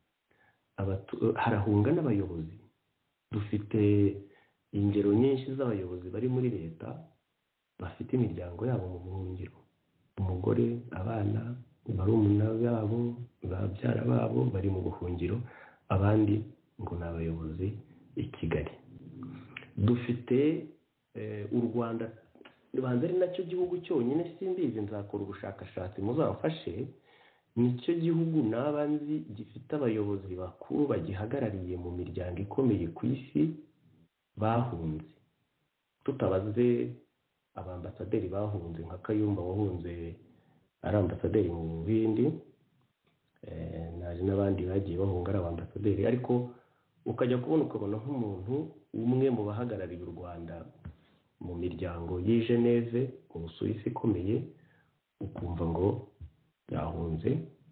harahunga n'abayobozi. Dufite ingero nyinshi z'abayobozi bari muri leta bafite imiryango yabo mu buhungiro, umugore, abana, barumuna babo, babyara babo bari mu buhungiro, abandi ngo ni abayobozi i Kigali. Dufite u Rwanda, rubanza ari nacyo gihugu cyonyine, simbizi nzakora ubushakashatsi muzamfashe, nicyo gihugu n'abanzi gifite abayobozi bakuru bagihagarariye mu miryango ikomeye ku isi bahunze. Tutabaze abambasaderi bahunze nka Kayumba wahunze ari ambasaderi mu bindi, naje n'abandi bagiye bahunga ari abambasaderi. Ariko ukajya kubona ukabona nk'umuntu umwe mu bahagarariye u Rwanda mu miryango y'i Geneve mu Busuwisi ikomeye, ukumva ngo yahunze.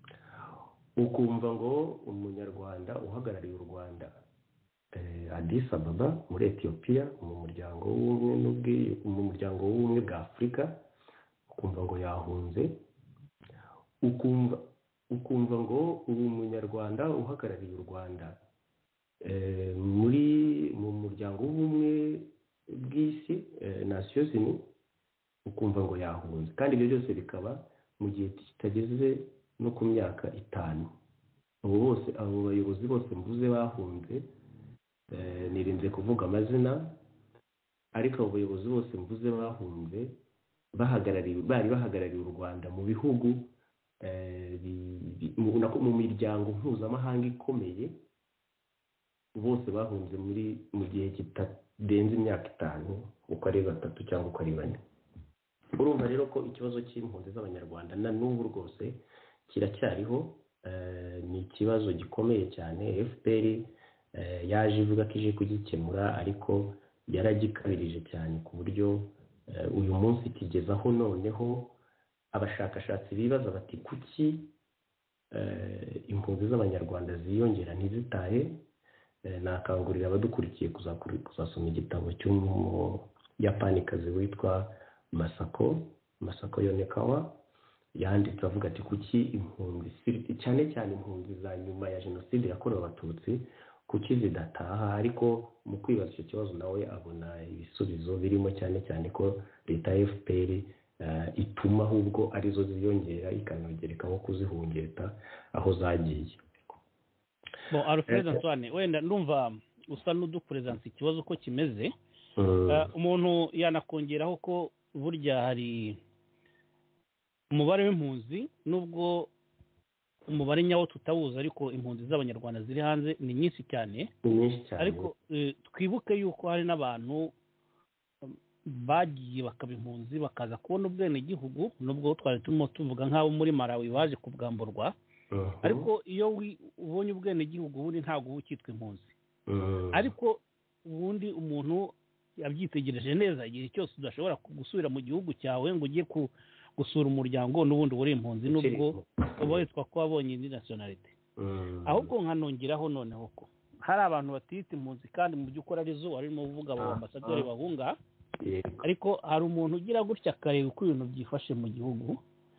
Ukumva ngo umunyarwanda uhagarariye u Rwanda Addis Ababa muri Ethiopia mu muryango w'ubumwe n'ubwi mu muryango w'ubumwe bwa Afurika, ukumva ngo yahunze. Ukumva ukumva ngo uri umunyarwanda uhagarariye u Rwanda muri mu muryango w'ubumwe bw'isi, Nations Unies, ukumva ngo yahunze. Kandi ibyo byose bikaba mu gihe kitageze no ku myaka itanu. Abo bose, abo bayobozi bose mvuze bahunze, nirinze kuvuga amazina, ariko abo bayobozi bose mvuze bahunze bahagarariye bari bahagarariye u Rwanda mu bihugu mu miryango mpuzamahanga ikomeye, bose bahunze muri mu gihe kitarenze imyaka itanu, uko ari batatu cyangwa uko ari bane. Urumva rero ko ikibazo cy'impunzi z'abanyarwanda na n'ubu rwose kiracyariho. Ni ikibazo gikomeye cyane. F P R yaje ivuga ko ije kugikemura, ariko yaragikabirije cyane ku buryo uyu munsi kigezaho noneho abashakashatsi bibaza bati kuki impunzi z'abanyarwanda ziyongera ntizitahe. Nakangurira abadukurikiye kuzasoma igitabo cy'umuyapanikazi witwa Masako Masako Yonekawa, yanditse avuga ati kuki impunzi cyane cyane impunzi za nyuma ya jenoside yakorewe abatutsi kuki zidataha. Ariko mu kwibaza icyo kibazo nawe abona ibisubizo birimo cyane cyane ko leta ya F P R ituma ahubwo arizo ziyongera, ikanongereka nko kuzihungeta aho zagiye. Bon, Alfred Antoine, wenda ndumva usa n'udupresence ikibazo ko kimeze. Umuntu yanakongeraho ko burya hari umubare w'impunzi, nubwo umubare nyawo tutawuzi, ariko impunzi z'abanyarwanda ziri hanze ni nyinshi cyane. Ariko twibuke yuko hari n'abantu bagiye bakaba impunzi bakaza kubona ubwene gihugu, nubwo twari turimo tuvuga nk'abo muri Malawi baje kubwamburwa. Ariko iyo ubonye ubwene gihugu ubundi ntabwo uba ukitwa impunzi. Ariko ubundi umuntu yabyitegereje neza, igihe cyose udashobora gusubira mu gihugu cyawe ngo ugiye gusura umuryango, n'ubundi uri impunzi nubwo uba witwa ko wabonye indi nationality. Ahubwo nkanongeraho noneho ko hari abantu batita impunzi kandi mu by'ukuri ari zo arimo uvuga abo ambasaderi bahunga. Ariko hari umuntu ugira gutya akareba uko ibintu byifashe mu gihugu,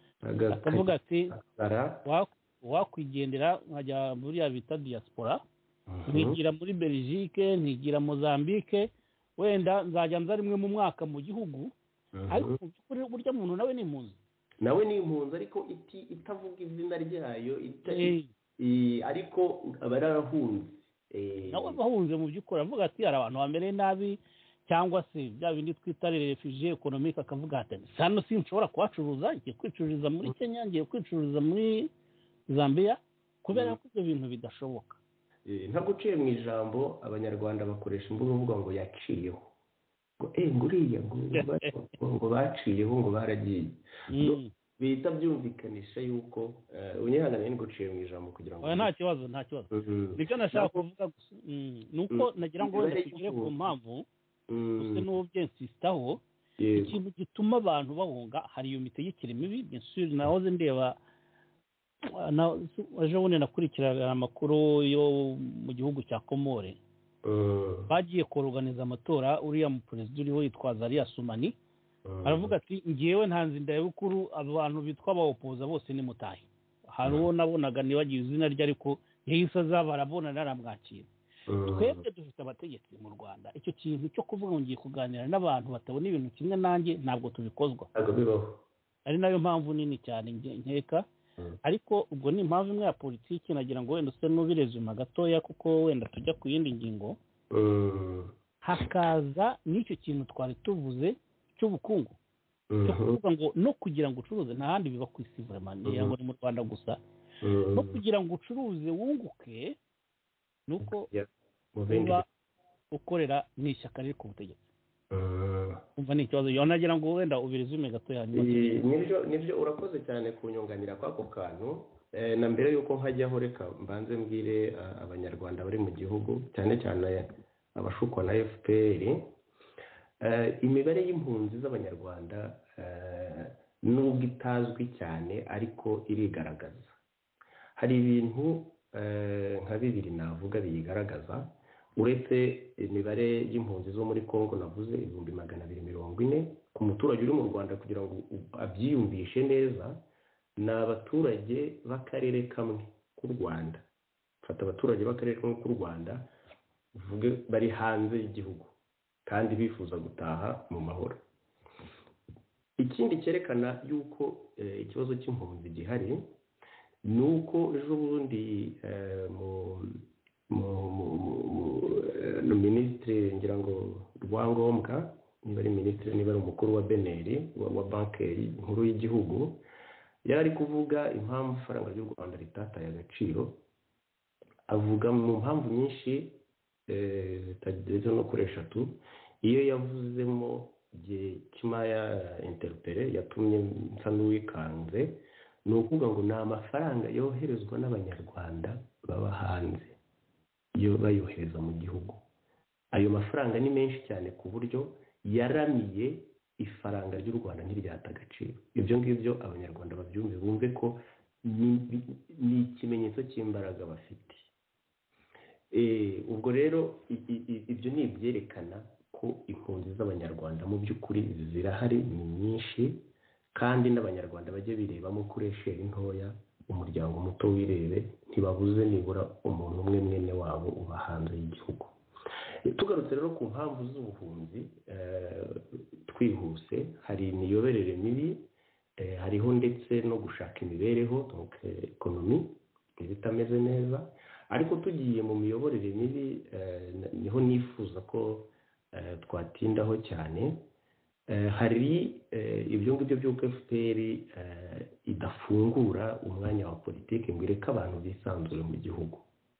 akavuga ati wakwigendera nkajya muri ya bita diaspora, nkigira muri Belgique nkigira Mozambique wenda nzajya nza rimwe mu mwaka mu gihugu ariko kuri burya muntu nawe ni impunzi nawe ni impunzi ariko iti itavuga izina ryayo ariko abarahunze nawe bahunze mu by'ukuri avuga ati hari abantu bamereye nabi cyangwa se bya bindi twita refugee economic akavuga ati hano sinshobora kuhacuruza ngiye kwicururiza muri Kenya ngiye kwicururiza muri Zambia kubera ko ibyo bintu bidashoboka. Nta guciye mu ijambo abanyarwanda bakoresha imbuga mvuga ngo yaciyeho ngo eh nguriya ngo baciyeho ngo baragiye bita byumvikanisha yuko unyihangana ni guciye mu ijambo kugira ngo nta kibazo nta kibazo nicyo nashaka kuvuga nuko nagira ngo wenda tugire ku mpamvu use n'ubyensistaho ikintu gituma abantu bahunga hari iyo mitegekere mibi byinshi nahoze ndeba na ejo bundi nakurikirana amakuru yo mu gihugu cya Komore bagiye kuorganiza amatora uriya mu president uriho yitwaza ari Asumani aravuga ati ngiyewe ntanzi ndayabukuru abantu bitwa abaopoza bose ni mutahi hari uwo nabonaga nibagiye izina rye ariko yahise azabarabona naramwakira twebwe dufite abategetsi mu Rwanda icyo kintu cyo kuvuga ngo ngiye kuganira n'abantu batabona ibintu kimwe nanjye ntabwo tubikozwa ari nayo mpamvu nini cyane nkeka ariko ubwo ni impamvu imwe ya politiki nagira ngo wenda use n'ubirezuma gatoya kuko wenda tujya ku yindi ngingo hakaza n'icyo kintu twari tuvuze cy'ubukungu cyo kuvuga ngo no kugira ngo ucuruze nta handi biba ku isi vraiment ngo ni mu Rwanda gusa no kugira ngo ucuruze wunguke nuko uba ukorera n'ishyaka riri ku butegetsi umva ni ikibazo yo nagira ngo wenda ubirezume gatoya nibyo nibyo urakoze cyane kunyunganira kwako kantu na mbere yuko nkajyaho reka mbanze mbwire abanyarwanda bari mu gihugu cyane cyane abashukwa na F P R imibare y'impunzi z'abanyarwanda nubwo itazwi cyane ariko irigaragaza hari ibintu nka bibiri navuga biyigaragaza uretse imibare y'impunzi zo muri Kongo navuze ibihumbi magana abiri mirongo ine ku muturage uri mu Rwanda kugira ngo abyiyumvishe neza ni abaturage b'akarere kamwe k'u Rwanda fata abaturage b'akarere kamwe k'u Rwanda uvuge bari hanze y'igihugu kandi bifuza gutaha mu mahoro. Ikindi cyerekana yuko ikibazo cy'impunzi gihari ni uko ejo bundi mu minisitiri ngira ngo Rwangombwa niba ari minisitiri niba ari umukuru wa beneri wa banki nkuru y'igihugu yari ari kuvuga impamvu ifaranga ry'u Rwanda ritataye agaciro avuga mu mpamvu nyinshi zitageze no kuri eshatu iyo yavuzemo igihe kimaya interpere yatumye nsa n'uwikanze ni ukuvuga ngo ni amafaranga yoherezwa n'abanyarwanda baba hanze iyo bayohereza mu gihugu ayo mafaranga ni menshi cyane ku buryo yaramiye ifaranga ry'u Rwanda ntiryata agaciro. Ibyo ngibyo abanyarwanda babyumve bumve ko ni ikimenyetso cy'imbaraga bafite. Ubwo rero ibyo ni ibyerekana ko impunzi z'abanyarwanda mu by'ukuri zirahari ni nyinshi kandi n'abanyarwanda bajye birebamo kuri esheri ntoya umuryango muto wirebe ntibabuze nibura umuntu umwe mwene wabo uba hanze y'igihugu. Tugarutse rero ku mpamvu z'ubuhunzi twihuse hari imiyoborere mibi hariho ndetse no gushaka imibereho donc ekonomi ibitameze neza ariko tugiye mu miyoborere mibi niho nifuza ko twatindaho cyane. Hari ibyo ngibyo by'uko F P R idafungura umwanya wa politiki ngo ireke abantu bisanzure mu gihugu,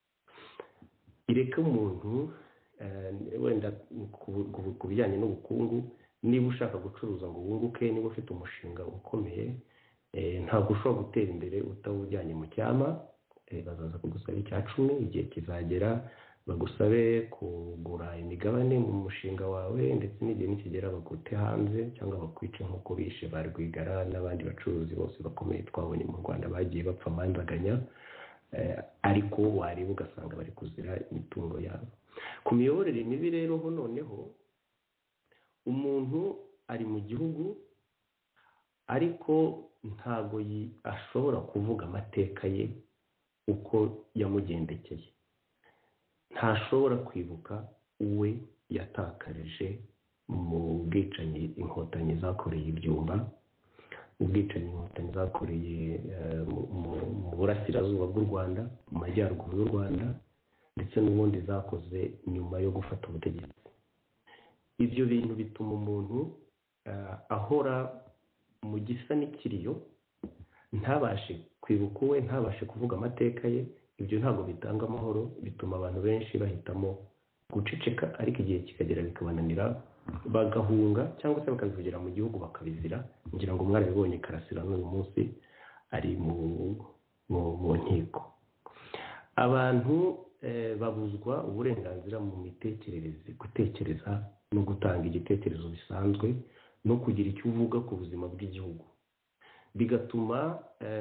ireke umuntu wenda ku bijyanye n'ubukungu niba ushaka gucuruza ngo wunguke niba ufite umushinga ukomeye ntabwo ushobora gutera imbere utawujyanye mu cyama. Bazaza kugusaba icya cumi igihe kizagera bagusabe kugura imigabane mu mushinga wawe ndetse n'igihe nikigera bagute hanze cyangwa bakwice nk'uko bishe ba Rwigara n'abandi bacuruzi bose bakomeye twabonye mu Rwanda bagiye bapfa amandaganya ariko wareba ugasanga bari kuzira imitungo yabo. Ku miyoborere mibi rero ho noneho umuntu ari mu gihugu ariko ntago ashobora kuvuga amateka ye uko yamugendekeye. ntashobora kwibuka uwe yatakarije mu bwicanyi inkotanyi zakoreye ibyumba, ubwicanyi inkotanyi zakoreye mu burasirazuba bw'u Rwanda, mu majyaruguru y'u Rwanda, ndetse n'ubundi zakoze nyuma yo gufata ubutegetsi. Ibyo bintu bituma umuntu ahora mu gisa n'ikiriyo, ntabashe kwibuka uwe, ntabashe kuvuga amateka ye. Ibyo ntabwo bitanga amahoro, bituma abantu benshi bahitamo guceceka, ariko igihe kikagera bikabananira bagahunga cyangwa se bakabivugira mu gihugu bakabizira. Ngira ngo mwarabibonye Karasira n'uyu munsi ari mu mu nkiko. Abantu babuzwa uburenganzira mu mitekerereze, gutekereza no gutanga igitekerezo bisanzwe no kugira icyo uvuga ku buzima bw'igihugu, bigatuma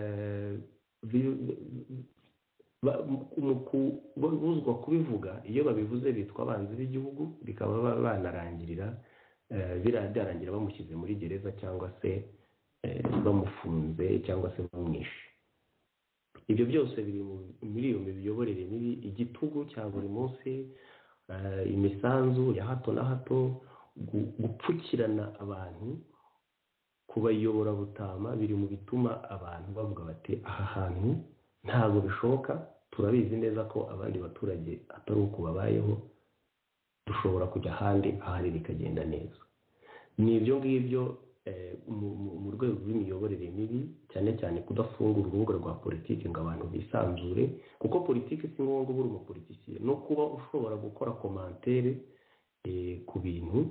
buzwa kubivuga. Iyo babivuze bitwa abanzi b'igihugu, bikaba banarangirira byarangira bamushyize muri gereza cyangwa se bamufunze cyangwa se bamwishe. Ibyo byose biri muri iyo miyoborere mibi, igitugu cya buri munsi, imisanzu ya hato na hato, gupfukirana abantu, kubayobora butama, biri mu bituma abantu bavuga bati aha hantu ntabwo bishoboka. Turabizi neza ko abandi baturage atari uko babayeho, dushobora kujya ahandi ahari bikagenda neza. Ni ibyo ngibyo mu rwego rw'imiyoborere mibi, cyane cyane kudafungura urubuga rwa politiki ngo abantu bisanzure, kuko politiki si ngombwa uba uri umupolitisiye, no kuba ushobora gukora komantere ku bintu,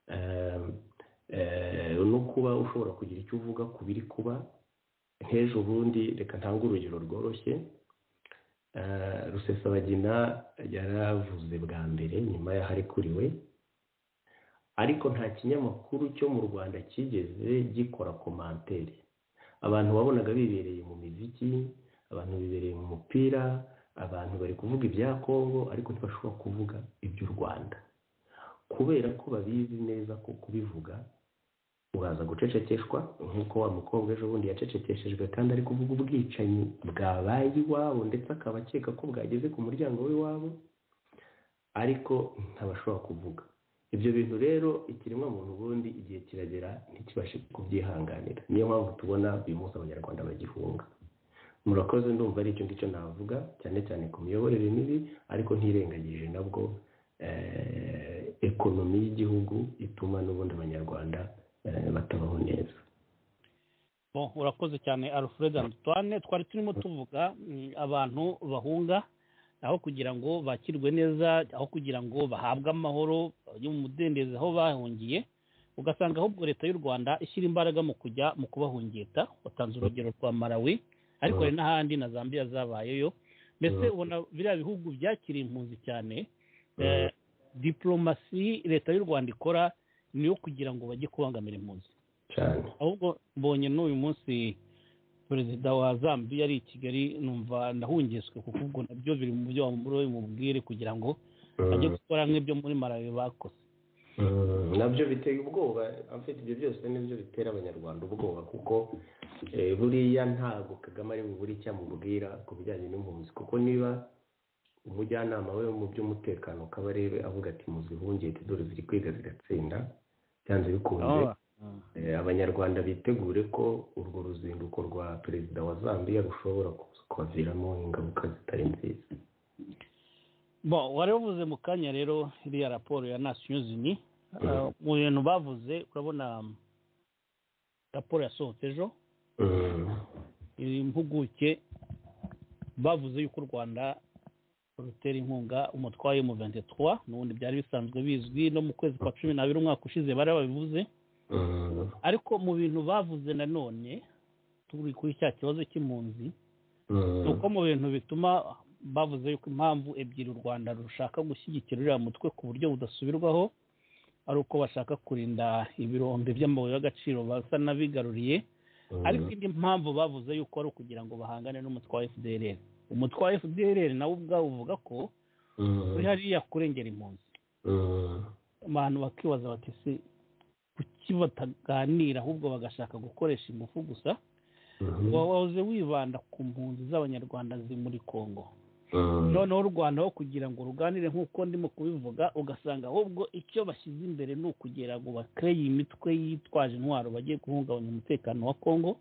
no kuba ushobora kugira icyo uvuga ku biri kuba. Nk'ejo bundi, reka ntange urugero rworoshye, Rusesabagina yaravuze bwa mbere nyuma y'aho arekuriwe, ariko nta kinyamakuru cyo mu Rwanda kigeze gikora komantere. Abantu babonaga bibereye mu miziki, abantu bibereye mu mupira, abantu bari kuvuga ibya Kongo, ariko ntibashobora kuvuga iby'u Rwanda, kubera ko babizi neza ko kubivuga uraza gucecekeshwa. Nk'uko wa mukobwa ejo bundi yacecekeshejwe kandi ari kuvuga ubwicanyi bwabaye iwabo, ndetse akaba akeka ko bwageze ku muryango w'iwabo, ariko ntabashobora kuvuga ibyo bintu. Rero ikiremwa muntu ubundi igihe kiragera ntikibashe kubyihanganira. Niyo mpamvu tubona uyu munsi abanyarwanda bagihunga. Murakoze, ndumva ari icyo ngicyo navuga, cyane cyane ku miyoborere mibi, ariko ntirengagije nabwo ekonomi y'igihugu ituma n'ubundi abanyarwanda batabaho neza. Bon, urakoze cyane Alfred Antoine. Twari turimo tuvuga abantu bahunga aho kugira ngo bakirwe neza, aho kugira ngo bahabwe amahoro yo mu mudendezo aho bahungiye, ugasanga ahubwo leta y'u Rwanda ishyira imbaraga mu kujya mu kubahungeta. Watanze urugero rwa Malawi, ariko hari n'ahandi na Zambia zabayeyo. Mbese ubona biriya bihugu byakiriye impunzi cyane. Diplomasi leta y'u Rwanda ikora niyo kugira ngo bajye kubangamira impunzi cyane. Ahubwo mbonye n'uyu munsi perezida wa Zambia ari i Kigali, numva ndahungiswe, kuko ubwo nabyo biri mu byo bamubwire kugira ngo ajye gukora nk'ibyo muri Malawi bakoze. Nabyo biteye ubwoba. Afite ibyo byose nibyo bitera abanyarwanda ubwoba, kuko buriya ntabwo Kagame ari bubure icyo amubwira ku bijyanye n'impunzi, kuko niba umujyanama we mu by'umutekano Kabarebe avuga ati muzihungete dore ziri kwiga zigatsinda, byanze bikunze abanyarwanda bitegure ko urwo ruzinduko rwa perezida wa Zambia rushobora kubaviramo ingaruka zitari nziza. Bon, wari uvuze mu kanya rero iriya raporo ya Nations Unies, mu bintu bavuze urabona raporo yasohotse ejo, impuguke bavuze yuko u Rwanda rutera inkunga umutwaye mu vingt-trois, n'ubundi byari bisanzwe bizwi no mu kwezi kwa cumi n'abiri umwaka ushize bari babivuze. Ariko mu bintu bavuze nanone turi kuri cya kibazo cy'impunzi, nuko mu bintu bituma bavuze yuko impamvu ebyiri u Rwanda rushaka gushyigikira uriya mutwe ku buryo budasubirwaho ari uko bashaka kurinda ibirombe by'amabuye y'agaciro basa n'abigaruriye, ariko indi mpamvu bavuze yuko ari ukugira ngo bahangane n'umutwe wa F D L R. Umutwe wa F D L R nawo ubwawo uvuga ko uri hariya kurengera impunzi. Abantu bakibaza bati se kuki bataganira ahubwo bagashaka gukoresha ingufu gusa? Wahoze wibanda ku mpunzi z'abanyarwanda ziri muri Kongo, noneho u rwanda aho kugira ngo ruganire nk'uko ndimo kubivuga ugasanga ahubwo icyo bashyize imbere ni ukugira ngo bakreye imitwe yitwaje intwaro bagiye guhungabanya umutekano wa kongo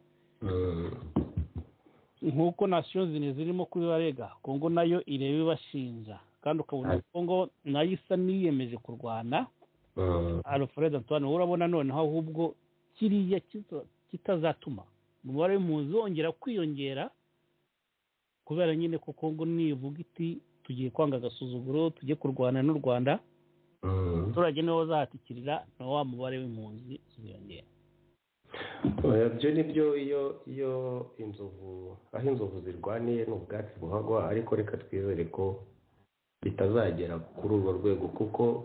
nk'uko nasiyo zine zirimo kubibarega kongo nayo ireba ibashinja kandi ukabona kongo nayo isa niyemeje kurwana Alfred Antoine urabona noneho ahubwo kiriya kitazatuma umubare w'impunzi wongera kwiyongera kubera nyine ko kongo nivuga iti tugiye kwanga agasuzuguro tugiye kurwana n'u rwanda abaturage nibo bazahatikirira na wa mubare w'impunzi ziyongera. Ibyo ni byo iyo iyo inzovu aho inzovu zirwaniye n'ubwatsi buhagwa ariko reka twizere ko bitazagera kuri urwo rwego kuko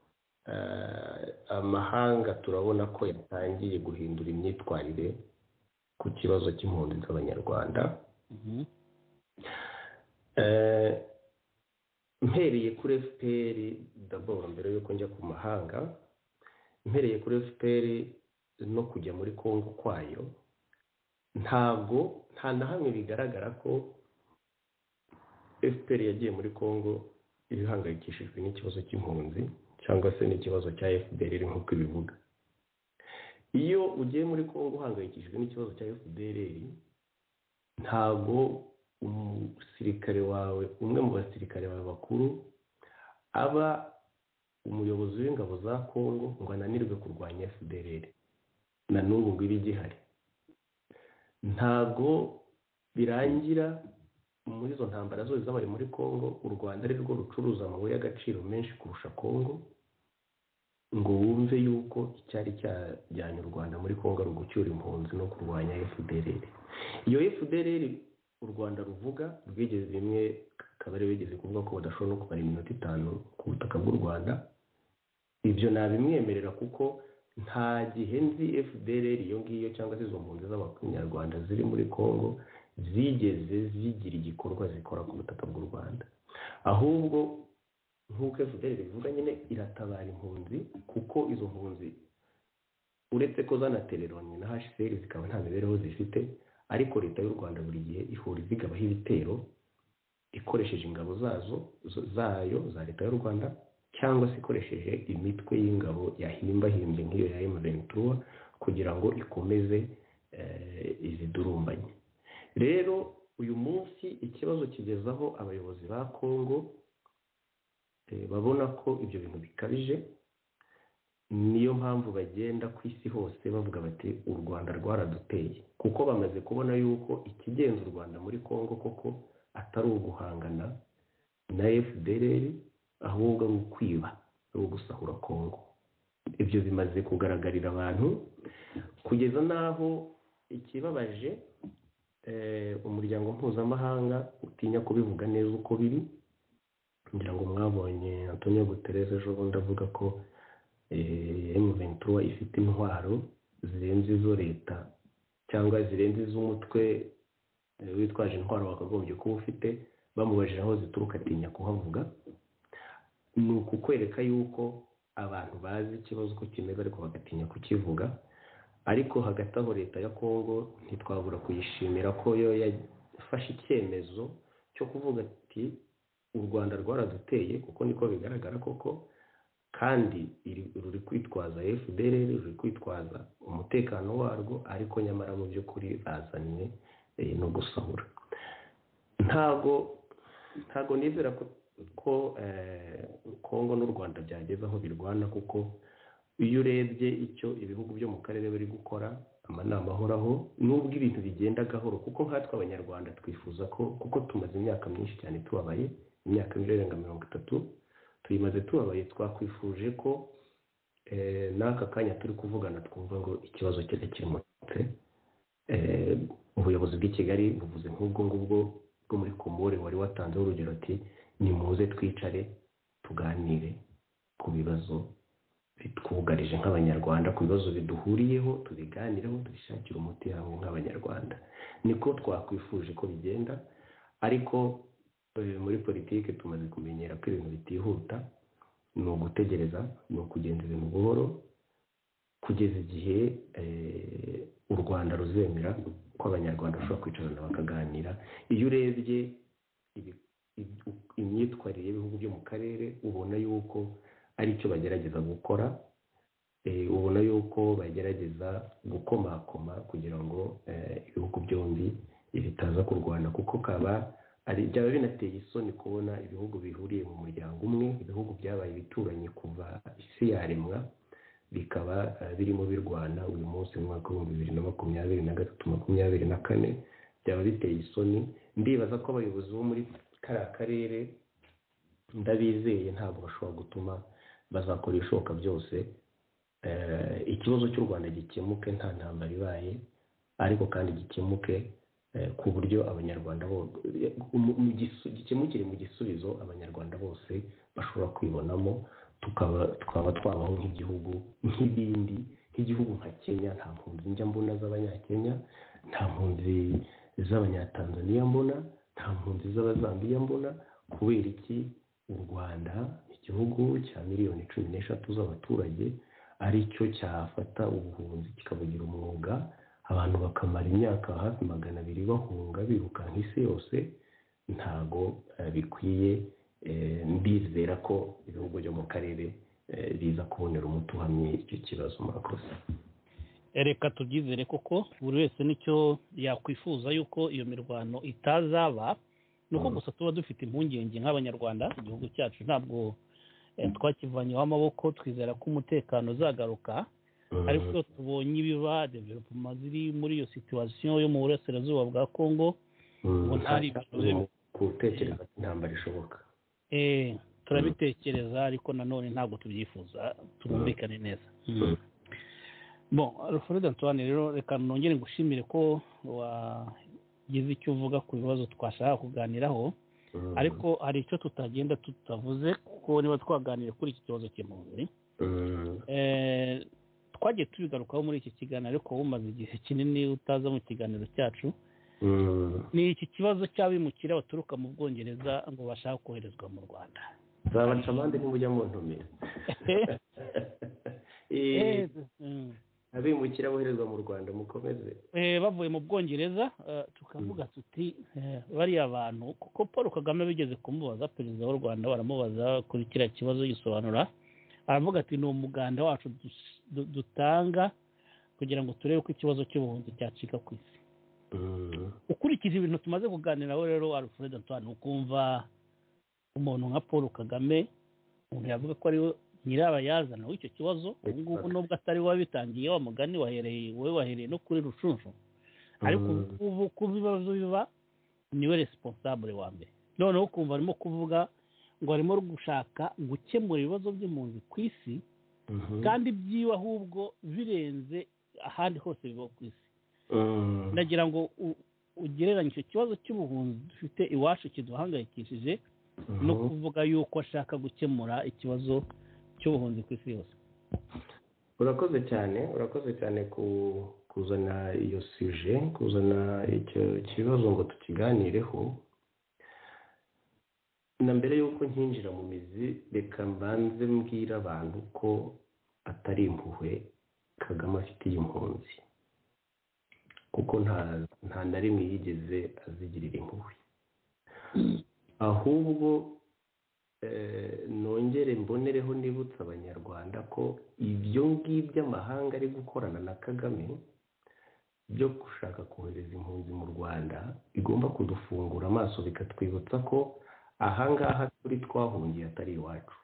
amahanga turabona ko yatangiye guhindura imyitwarire ku kibazo cy'impunzi z'abanyarwanda. Mpereye kuri F P R d'abord mbere yuko njya ku mahanga, mpereye kuri F P R no kujya muri Kongo kwayo, ntabwo nta na hamwe bigaragara ko F P R yagiye muri Kongo ihangayikishijwe n'ikibazo cy'impunzi cyangwa se n'ikibazo cya F D L R nk'uko ibivuga. Iyo ugiye muri Kongo uhangayikishijwe n'ikibazo cya F D L R, ntabwo umusirikare wawe umwe mu basirikare bawe bakuru aba umuyobozi w'ingabo za Kongo ngo ananirwe kurwanya F D L R na n'ubu ngo ibi gihari. Ntabwo birangira muri izo ntambara zose z'abari muri Kongo u Rwanda ari rwo rucuruza amabuye y'agaciro menshi kurusha Kongo ngo wumve yuko icyari cyajyanye u Rwanda muri Kongo ari ugucyura impunzi no kurwanya F D L R. Iyo F D L R u Rwanda ruvuga rwigeze rimwe kabari wigeze kuvuga ko badashobora no kumara iminota itanu ku butaka bw'u Rwanda. Ibyo nabimwemerera kuko nta gihe nzi F D L R iyo ngiyo cyangwa se izo mpunzi z'abanyarwanda ziri muri Kongo zigeze zigira igikorwa zikora ku butaka bw'u Rwanda. Ahubwo nk'uko F D L R bivuga nyine iratabara impunzi kuko izo mpunzi uretse ko zanatereranye na H C R zikaba nta mibereho zifite, ariko leta y'u Rwanda buri gihe ihora izigabaho ibitero ikoresheje ingabo zazo zayo za leta y'u Rwanda cyangwa se ikoresheje imitwe y'ingabo yahimbahimbye nk'iyo ya M vingt-trois kugira ngo ikomeze izidurumbanye. Rero uyu munsi ikibazo kigezaho abayobozi ba Kongo babona ko ibyo bintu bikabije, niyo mpamvu bagenda ku isi hose bavuga bati u Rwanda rwaraduteye, kuko bamaze kubona yuko ikigenza u Rwanda muri Kongo koko atari uguhangana na F D L R ahubwo ari ukwiba, ari ugusahura Kongo. Ibyo bimaze kugaragarira abantu kugeza n'aho ikibabaje umuryango mpuzamahanga utinya kubivuga neza uko biri. Ngira ngo mwabonye Antonio Guterres ejo bundi avuga ko M vingt-trois ifite intwaro zirenze izo leta cyangwa zirenze iz'umutwe witwaje intwaro wakagombye kuba ufite. Bamubajije aho zituruka atinya kuhavuga. Ni ukukwereka yuko abantu bazi ikibazo uko kimeze ariko bagatinya kukivuga. Ariko hagati aho leta ya Kongo ntitwabura kuyishimira ko yo yafashe icyemezo cyo kuvuga ati u Rwanda rwaraduteye, kuko niko bigaragara koko, kandi ruri kwitwaza F D L R, ruri kwitwaza umutekano warwo, ariko nyamara mu by'ukuri bazanye no gusahura. Ntago ntago nizera ko ko Kongo n'u Rwanda byageze aho birwana, kuko iyo urebye icyo ibihugu byo mu karere bari gukora amanama ahoraho nubwo ibintu bigenda gahoro, kuko nkatwe abanyarwanda twifuza ko, kuko tumaze imyaka myinshi cyane tubabaye, imyaka irenga mirongo itatu tuyimaze tubabaye, twakwifuje ko n'aka kanya turi kuvugana twumva ngo ikibazo cyari kiremutse. Ubuyobozi bw'i Kigali buvuze nk'ubwo ngubwo bwo muri Komore wari watanzeho urugero ati nimuze twicare tuganire ku bibazo bitwugarije nk'abanyarwanda, ku bibazo biduhuriyeho tubiganireho tubishakire umuti hamwe nk'abanyarwanda. Niko twakwifuje ko bigenda, ariko muri politike tumaze kumenyera ko ibintu bitihuta, ni ugutegereza, ni ukugenza ibintu buhoro kugeza igihe u Rwanda ruzemera ko abanyarwanda bashobora kwicarana bakaganira. Iyo urebye imyitwarire y'ibihugu byo mu karere ubona yuko ari cyo bagerageza gukora, ubona yuko bagerageza gukomakoma kugira ngo ibihugu byombi bitaza kurwana, kuko kaba ari byaba binateye isoni kubona ibihugu bihuriye mu muryango umwe, ibihugu byabaye bituranye kuva isi yaremwa bikaba birimo birwana uyu munsi mu mwaka w'ibihumbi bibiri na makumyabiri na gatatu makumyabiri na kane, byaba biteye isoni. Ndibaza ko abayobozi bo muri kariya karere ndabizeye ntabwo bashobora gutuma bazakora ibishoboka byose ikibazo cy'u Rwanda gikemuke nta ntambara ibaye, ariko kandi gikemuke ku buryo abanyarwanda gikemukire mu gisubizo abanyarwanda bose bashobora kwibonamo, tukaba twaba twabaho nk'igihugu nk'ibindi, nk'igihugu nka Kenya nta mpunzi njya mbona z'abanyakenya, nta mpunzi z'abanyatanzaniya mbona, nta mpunzi z'abazambiya mbona. Kubera iki u Rwanda igihugu cya miliyoni cumi n'eshatu z'abaturage ari cyo cyafata ubuhunzi kikabugira umwuga, abantu bakamara imyaka hafi magana abiri bahunga biruka nk'isi yose? Ntago bikwiye. Mbizera ko ibihugu byo mu karere biza kubonera umuti uhamye icyo kibazo. Murakoze. Reka tubyizere koko buri wese nicyo yakwifuza yuko iyo mirwano itazaba, nuko gusa tuba dufite impungenge nk'abanyarwanda. Igihugu cyacu ntabwo twakivanyeho amaboko, twizera ko umutekano uzagaruka, ariko tubonye ibiba development ziri muri iyo situation yo mu burasirazuba bwa Kongo ngo ntari gutekereza ko intambara ishoboka. Eh turabitekereza ariko nanone ntabwo tubyifuza, turumvikane neza. Bon, Alfred Antoine, rero reka nongere ngushimire ko wagize icyo uvuga ku bibazo twashaka kuganiraho, ariko hari icyo tutagenda tutavuze kuko niba twaganira kuri iki kibazo cy'impunzi. Eh twagiye tubigarukaho muri iki kiganiro, ariko umaze igihe kinini utaza mu kiganiro cyacu. Ni iki kibazo cy'abimukira baturuka mu Bwongereza ngo bashaka koherezwa mu Rwanda. Zabaca abandi n'umujya mu ntumire. Eh abimukira boherezwa mu Rwanda mukomeze. Eh bavuye mu Bwongereza, tukavuga tuti bari abantu, kuko Paul Kagame bigeze kumubaza, perezida w'u Rwanda baramubaza kuri kiriya kibazo yisobanura, aravuga ati ni umuganda wacu dutanga kugira ngo turebe ko ikibazo cy'ubuhunzi cyacika ku isi. Ukurikije ibintu tumaze kuganiraho rero, Alfred Antoine, ukumva umuntu nka Paul Kagame umuntu yavuga ko ari nyirabayazana w'icyo kibazo, ubu ngubu nubwo atari wabitangiye wa mugani wahereye wowe wahereye no kuri Rucunshu, ariko ubu ku bibazo biba niwe responsable wa mbere. Noneho ukumva arimo kuvuga ngo arimo gushaka gukemura ibibazo by'impunzi ku isi, kandi byiwe ahubwo birenze ahandi hose biba ku isi. Ndagira ngo ugereranye icyo kibazo cy'ubuhunzi dufite iwacu kiduhangayikishije no kuvuga yuko ashaka gukemura ikibazo cy'ubuhunzi ku isi yose. Urakoze cyane, urakoze cyane kuzana iyo suje, kuzana icyo kibazo ngo tukiganireho. Na mbere yuko nkinjira mu mizi, reka mbanze mbwira abantu ko atari impuhwe Kagame afitiye impunzi, kuko nta nta na rimwe yigeze azigirira impuhwe. Ahubwo nongere mbonereho nibutsa abanyarwanda ko ibyo ngibyo amahanga ari gukorana na Kagame byo gushaka kohereza impunzi mu Rwanda bigomba kudufungura amaso, bikatwibutsa ko ahangaha turi twahungiye atari iwacu.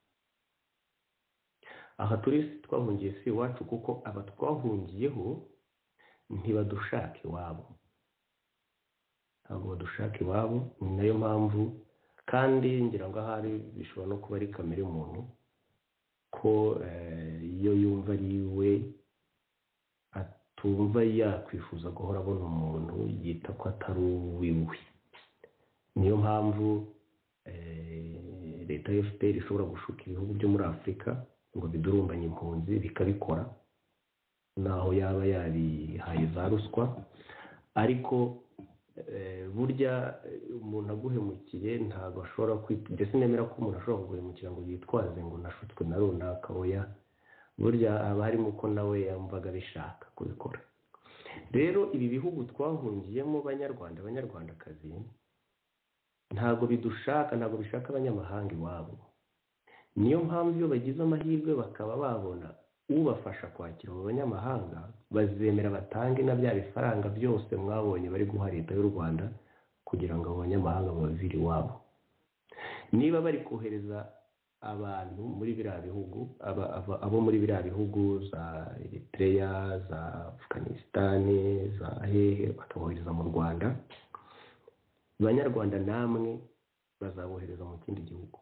Aha turi twahungiye si iwacu, kuko aba twahungiyeho ntibadushaka iwabo, ntabwo badushaka iwabo. Ni nayo mpamvu, kandi ngira ngo ahari bishobora no kuba ari kamere muntu, ko iyo yumva ari we atumva yakwifuza guhora abona umuntu yita ko atari uwiwe. Niyo mpamvu leta ya F P R ishobora gushuka ibihugu byo muri Afurika ngo bidurumbanye impunzi, bikabikora naho yaba yabihaye za ruswa. Ariko burya umuntu aguhemukiye ntabwo ashobora kwita, ndetse nemera ko umuntu ashobora kuguhemukira ngo yitwaze ngo nashutswe na runaka. Oya, burya haba harimo ko nawe yumvaga bishaka kubikora. Rero ibi bihugu twahungiyemo, banyarwanda banyarwandakazi, ntabwo bidushaka ntabwo bishaka abanyamahanga iwabo. Niyo mpamvu iyo bagize amahirwe bakaba babona ubafasha kwakira abo banyamahanga, bazemera batange na bya bifaranga byose mwabonye bari guha leta y'u Rwanda kugira ngo abo banyamahanga babavire iwabo. Niba bari kohereza abantu muri biriya bihugu, abo muri biriya bihugu za Eritrea, za Afghanistan, za hehe, bakabohereza mu Rwanda, abanyarwanda namwe bazabohereza mu kindi gihugu.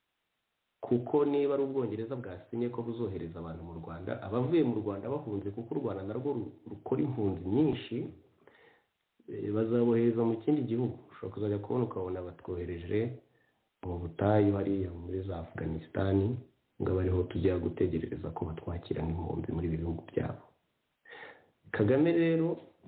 Kuko niba ari Ubwongereza bwasinye ko buzohereza abantu mu Rwanda, abavuye mu Rwanda bahunze, kuko u Rwanda narwo rukora impunzi nyinshi, bazabohereza mu kindi gihugu. Ushobora kuzajya kubona ukabona batwohereje mu butayu hariya muri za Afghanistan, ngo bariho tujya gutegereza ko batwakira nk'impunzi muri ibi bihugu byabo. Kagame rero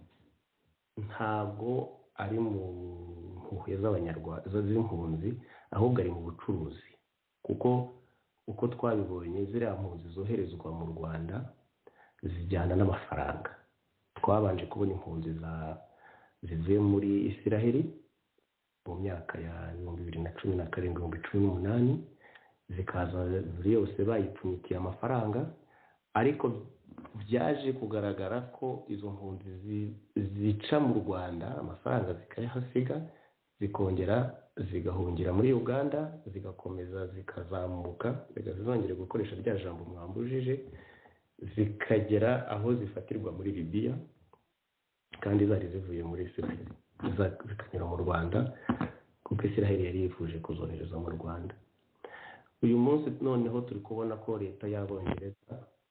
ntabwo ari mu mpuhwe z'abanyarwanda z'impunzi, ahubwo ari mu bucuruzi. Kuko uko twabibonye ziriya mpunzi zoherezwa mu Rwanda zijyana n'amafaranga. Twabanje kubona impunzi za zivuye muri Isiraheli mu myaka ya ibihumbi bibiri na cumi na karindwi ibihumbi cumi n'umunani, zikaza buri yose bayipfunyikiye amafaranga, ariko byaje kugaragara ko izo mpunzi zica mu Rwanda amafaranga zikayahasiga, zikongera zigahungira muri Uganda, zigakomeza zikazamuka, zikazongera gukoresha rya jambo mwambujije, zikagera aho zifatirwa muri Libya kandi zari zivuye muri Isiraheli, zikanyura mu Rwanda kuko Isiraheli yari yifuje kuzohereza mu Rwanda. Uyu munsi noneho turi kubona ko leta y'Abongereza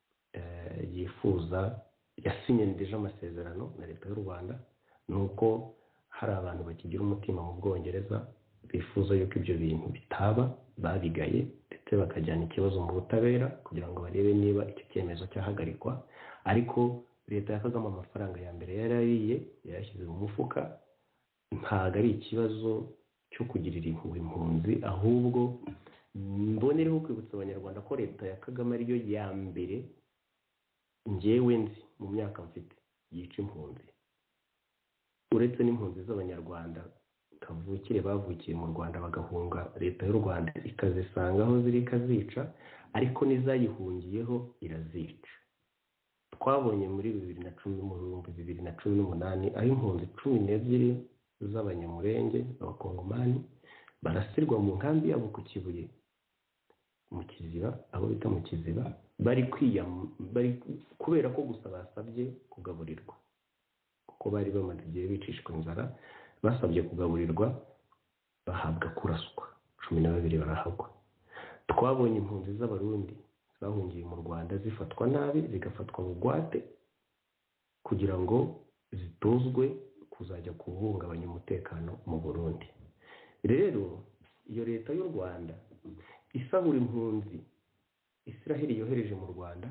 yifuza, yasinyanirije amasezerano na leta y'u Rwanda, nuko hari abantu bakigira umutima mu Bwongereza bifuza yuko ibyo bintu bitaba, babigaye ndetse bakajyana ikibazo mu butabera kugira ngo barebe niba icyo cyemezo cyahagarikwa. Ariko leta ya Kagame amafaranga ya mbere yarariye, yashyize mu mufuka. Ntabwo ari ikibazo cyo kugirira impuhwe impunzi, ahubwo mbonereho kwibutsa abanyarwanda ko leta ya Kagame ariyo ya mbere njyewe nzi mu myaka mfite yica impunzi. Uretse n'impunzi z'abanyarwanda kavukire bavukiye mu Rwanda bagahunga leta y'u Rwanda ikazisanga aho ziri ikazica, ariko n'izayihungiyeho irazica. Twabonye muri bibiri na cumi bibiri na cumi n'umunani aho impunzi cumi n'ebyiri z'abanyamurenge abakongomani barasirwa mu nkambi yabo ku Kibuye mu Kiziba, aho bita mu Kiziba, bari kwiyam bari kubera ko gusa basabye kugaburirwa, kuko bari bamaze igihe bicishwa inzara, basabye kugaburirwa bahabwa kuraswa, cumi na babiri barahagwa. Twabonye impunzi z'abarundi zahungiye mu Rwanda zifatwa nabi, zigafatwa bugwate kugira ngo zituzwe kuzajya kuhungabanya umutekano mu Burundi. Rero iyo leta y'u Rwanda isabura impunzi Isiraheli yohereje mu Rwanda,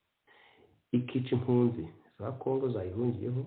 ikica impunzi za Kongo zayihungiyeho,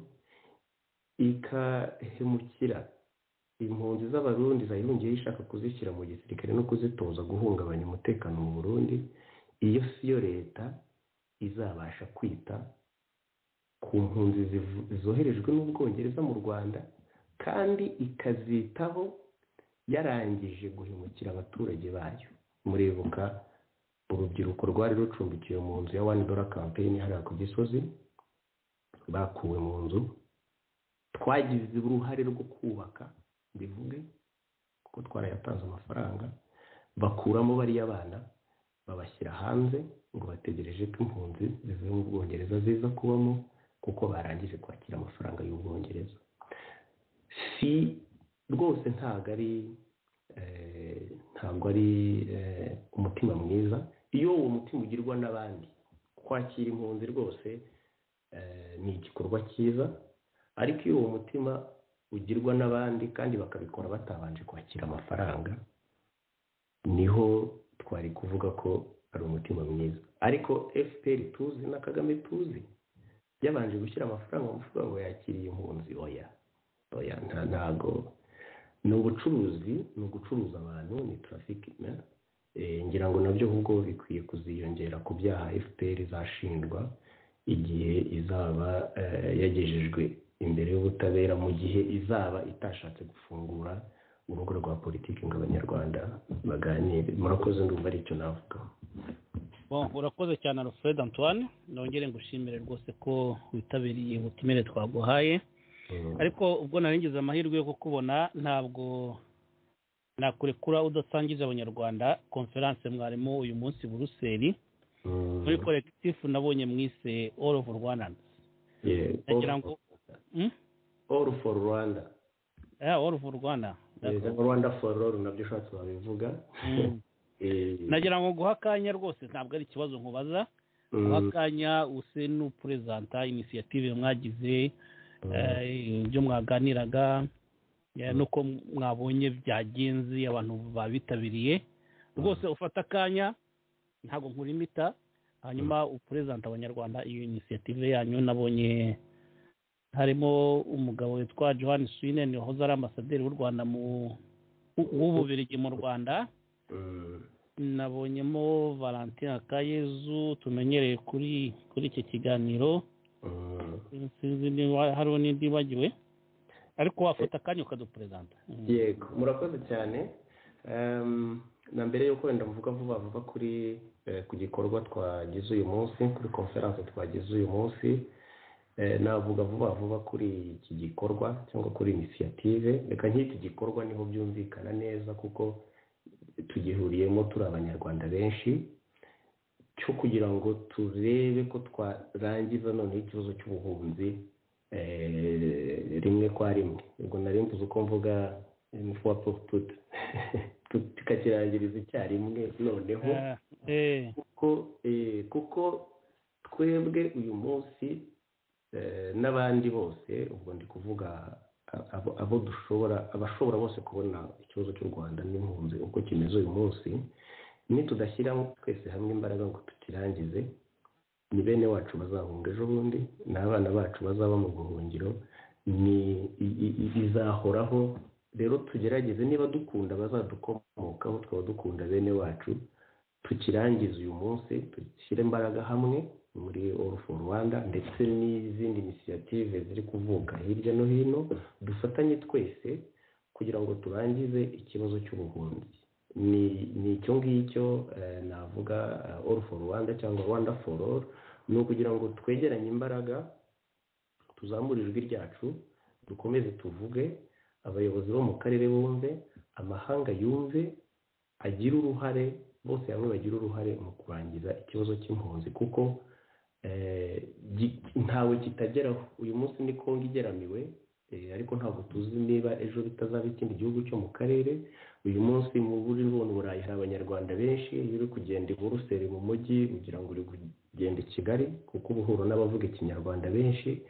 ikahemukira impunzi z'abarundi zayihungiyeho ishaka kuzishyira mu gisirikare no kuzitoza guhungabanya umutekano mu Burundi, iyo siyo leta izabasha kwita ku mpunzi zoherejwe n'Ubwongereza mu Rwanda, kandi ikazitaho yarangije guhemukira abaturage bayo. Muribuka urubyiruko rwari rucumbikiye mu nzu ya One Dollar Campaign hariya ku Gisozi, bakuwe mu nzu. Twagize uruhare rwo kubaka, bivuge kuko twarayatanze amafaranga, bakuramo bariya bana babashyira hanze ngo bategereje ko impunzi zivuye mu Bwongereza ziza kubamo, kuko barangije kwakira amafaranga y'Ubwongereza. Si rwose ntabwo ari ntabwo ari umutima mwiza. Iyo uwo mutima ugirwa n'abandi, kwakira impunzi rwose ni igikorwa cyiza, ariko iyo uwo mutima ugirwa n'abandi kandi bakabikora batabanje kwakira amafaranga, niho twari kuvuga ko ari umutima mwiza. Ariko F P R tuzi na Kagame tuzi yabanje gushyira amafaranga mu mufuka ngo yakiriye impunzi. Oya oya, ntago ni ubucuruzi, ni ugucuruza abantu, ni trafficking. Ngira ngo nabyo ahubwo bikwiye kuziyongera ku byaha F P R izashinjwa igihe izaba yagejejwe imbere y'ubutabera, mu gihe izaba itashatse gufungura urugo rwa politiki ngo abanyarwanda baganire. Murakoze, ndumva ari icyo navuga. Bon, urakoze cyane Alfred Antoine, nongere ngushimire rwose ko witabiriye ubutumire twaguhaye. Ariko ubwo naringize amahirwe yo kukubona, ntabwo nakurekura udasangije abanyarwanda conference mwarimo uyu munsi Buruseli muri collectif nabonye mwise All of Rwanda. Yeah, nagira ngo All for Rwanda. Yeah, All of Rwanda. Rwanda for all nabyo shatse babivuga. Nagira ngo guha akanya rwose, ntabwo ari ikibazo nkubaza, guha akanya use nu presenta initiative mwagize, ibyo mwaganiraga nuko mwabonye byagenze abantu babitabiriye. Rwose ufata akanya, ntabwo nkurimita, hanyuma upresenta abanyarwanda iyo initiative yanyu. Nabonye harimo umugabo witwa Johan Swinen wahoze ari ambasaderi w'u Rwanda mu w'Ububiligi mu Rwanda. Nabonyemo Valentin Akayezu tumenyereye kuri kuri iki kiganiro. Sinzi niba hariho n'indi bagiwe, ariko wafata akanya ukadupresenta. Yego, murakoze cyane. Na mbere yuko wenda mvuga vuba vuba kuri ku gikorwa twagize uyu munsi, kuri conference twagize uyu munsi, navuga vuba vuba kuri iki gikorwa cyangwa kuri initiative. Reka nk'iki gikorwa niho byumvikana neza kuko tugihuriyemo turi abanyarwanda benshi, cyo kugira ngo turebe ko twarangiza none ikibazo cy'ubuhunzi rimwe kwa rimwe. Ubwo nari mvuze uko mvuga une fois pour toutes tukakirangiriza icyarimwe noneho, kuko kuko twebwe uyu munsi n'abandi bose, ubwo ndi kuvuga abo dushobora abashobora bose kubona ikibazo cy'u Rwanda n'impunzi uko kimeze uyu munsi, ni tudashyira twese hamwe imbaraga ngo tukirangize, ni bene wacu bazahunga ejo bundi, n'abana bacu bazaba mu buhungiro, ni bizahoraho. Rero tugerageze, niba dukunda bazadukomokaho, twaba dukunda bene wacu, tukirangiza uyu munsi, dushyire imbaraga hamwe muri All for Rwanda ndetse n'izindi initiative ziri kuvuka hirya no hino, dufatanye twese kugira ngo turangize ikibazo cy'ubuhunzi. Ni ni icyo ngicyo navuga All for Rwanda cyangwa Rwanda for all, ni ukugira ngo twegeranye imbaraga, tuzamure ijwi ryacu, dukomeze tuvuge, abayobozi bo mu karere bumve, amahanga yumve, agira uruhare, bose hamwe bagira uruhare mu kurangiza ikibazo cy'impunzi, kuko ntawe kitageraho. Uyu munsi ni Kongo igeramiwe, ariko ntabwo tuzi niba ejo bitazaba ikindi gihugu cyo mu karere. Uyu munsi mu buri n'ubuntu Burayi hari abanyarwanda benshi, iyo uri kugenda i Buruseli mu mujyi ugira ngo uri kugenda i Kigali, kuko ubuhuro n'abavuga ikinyarwanda benshi.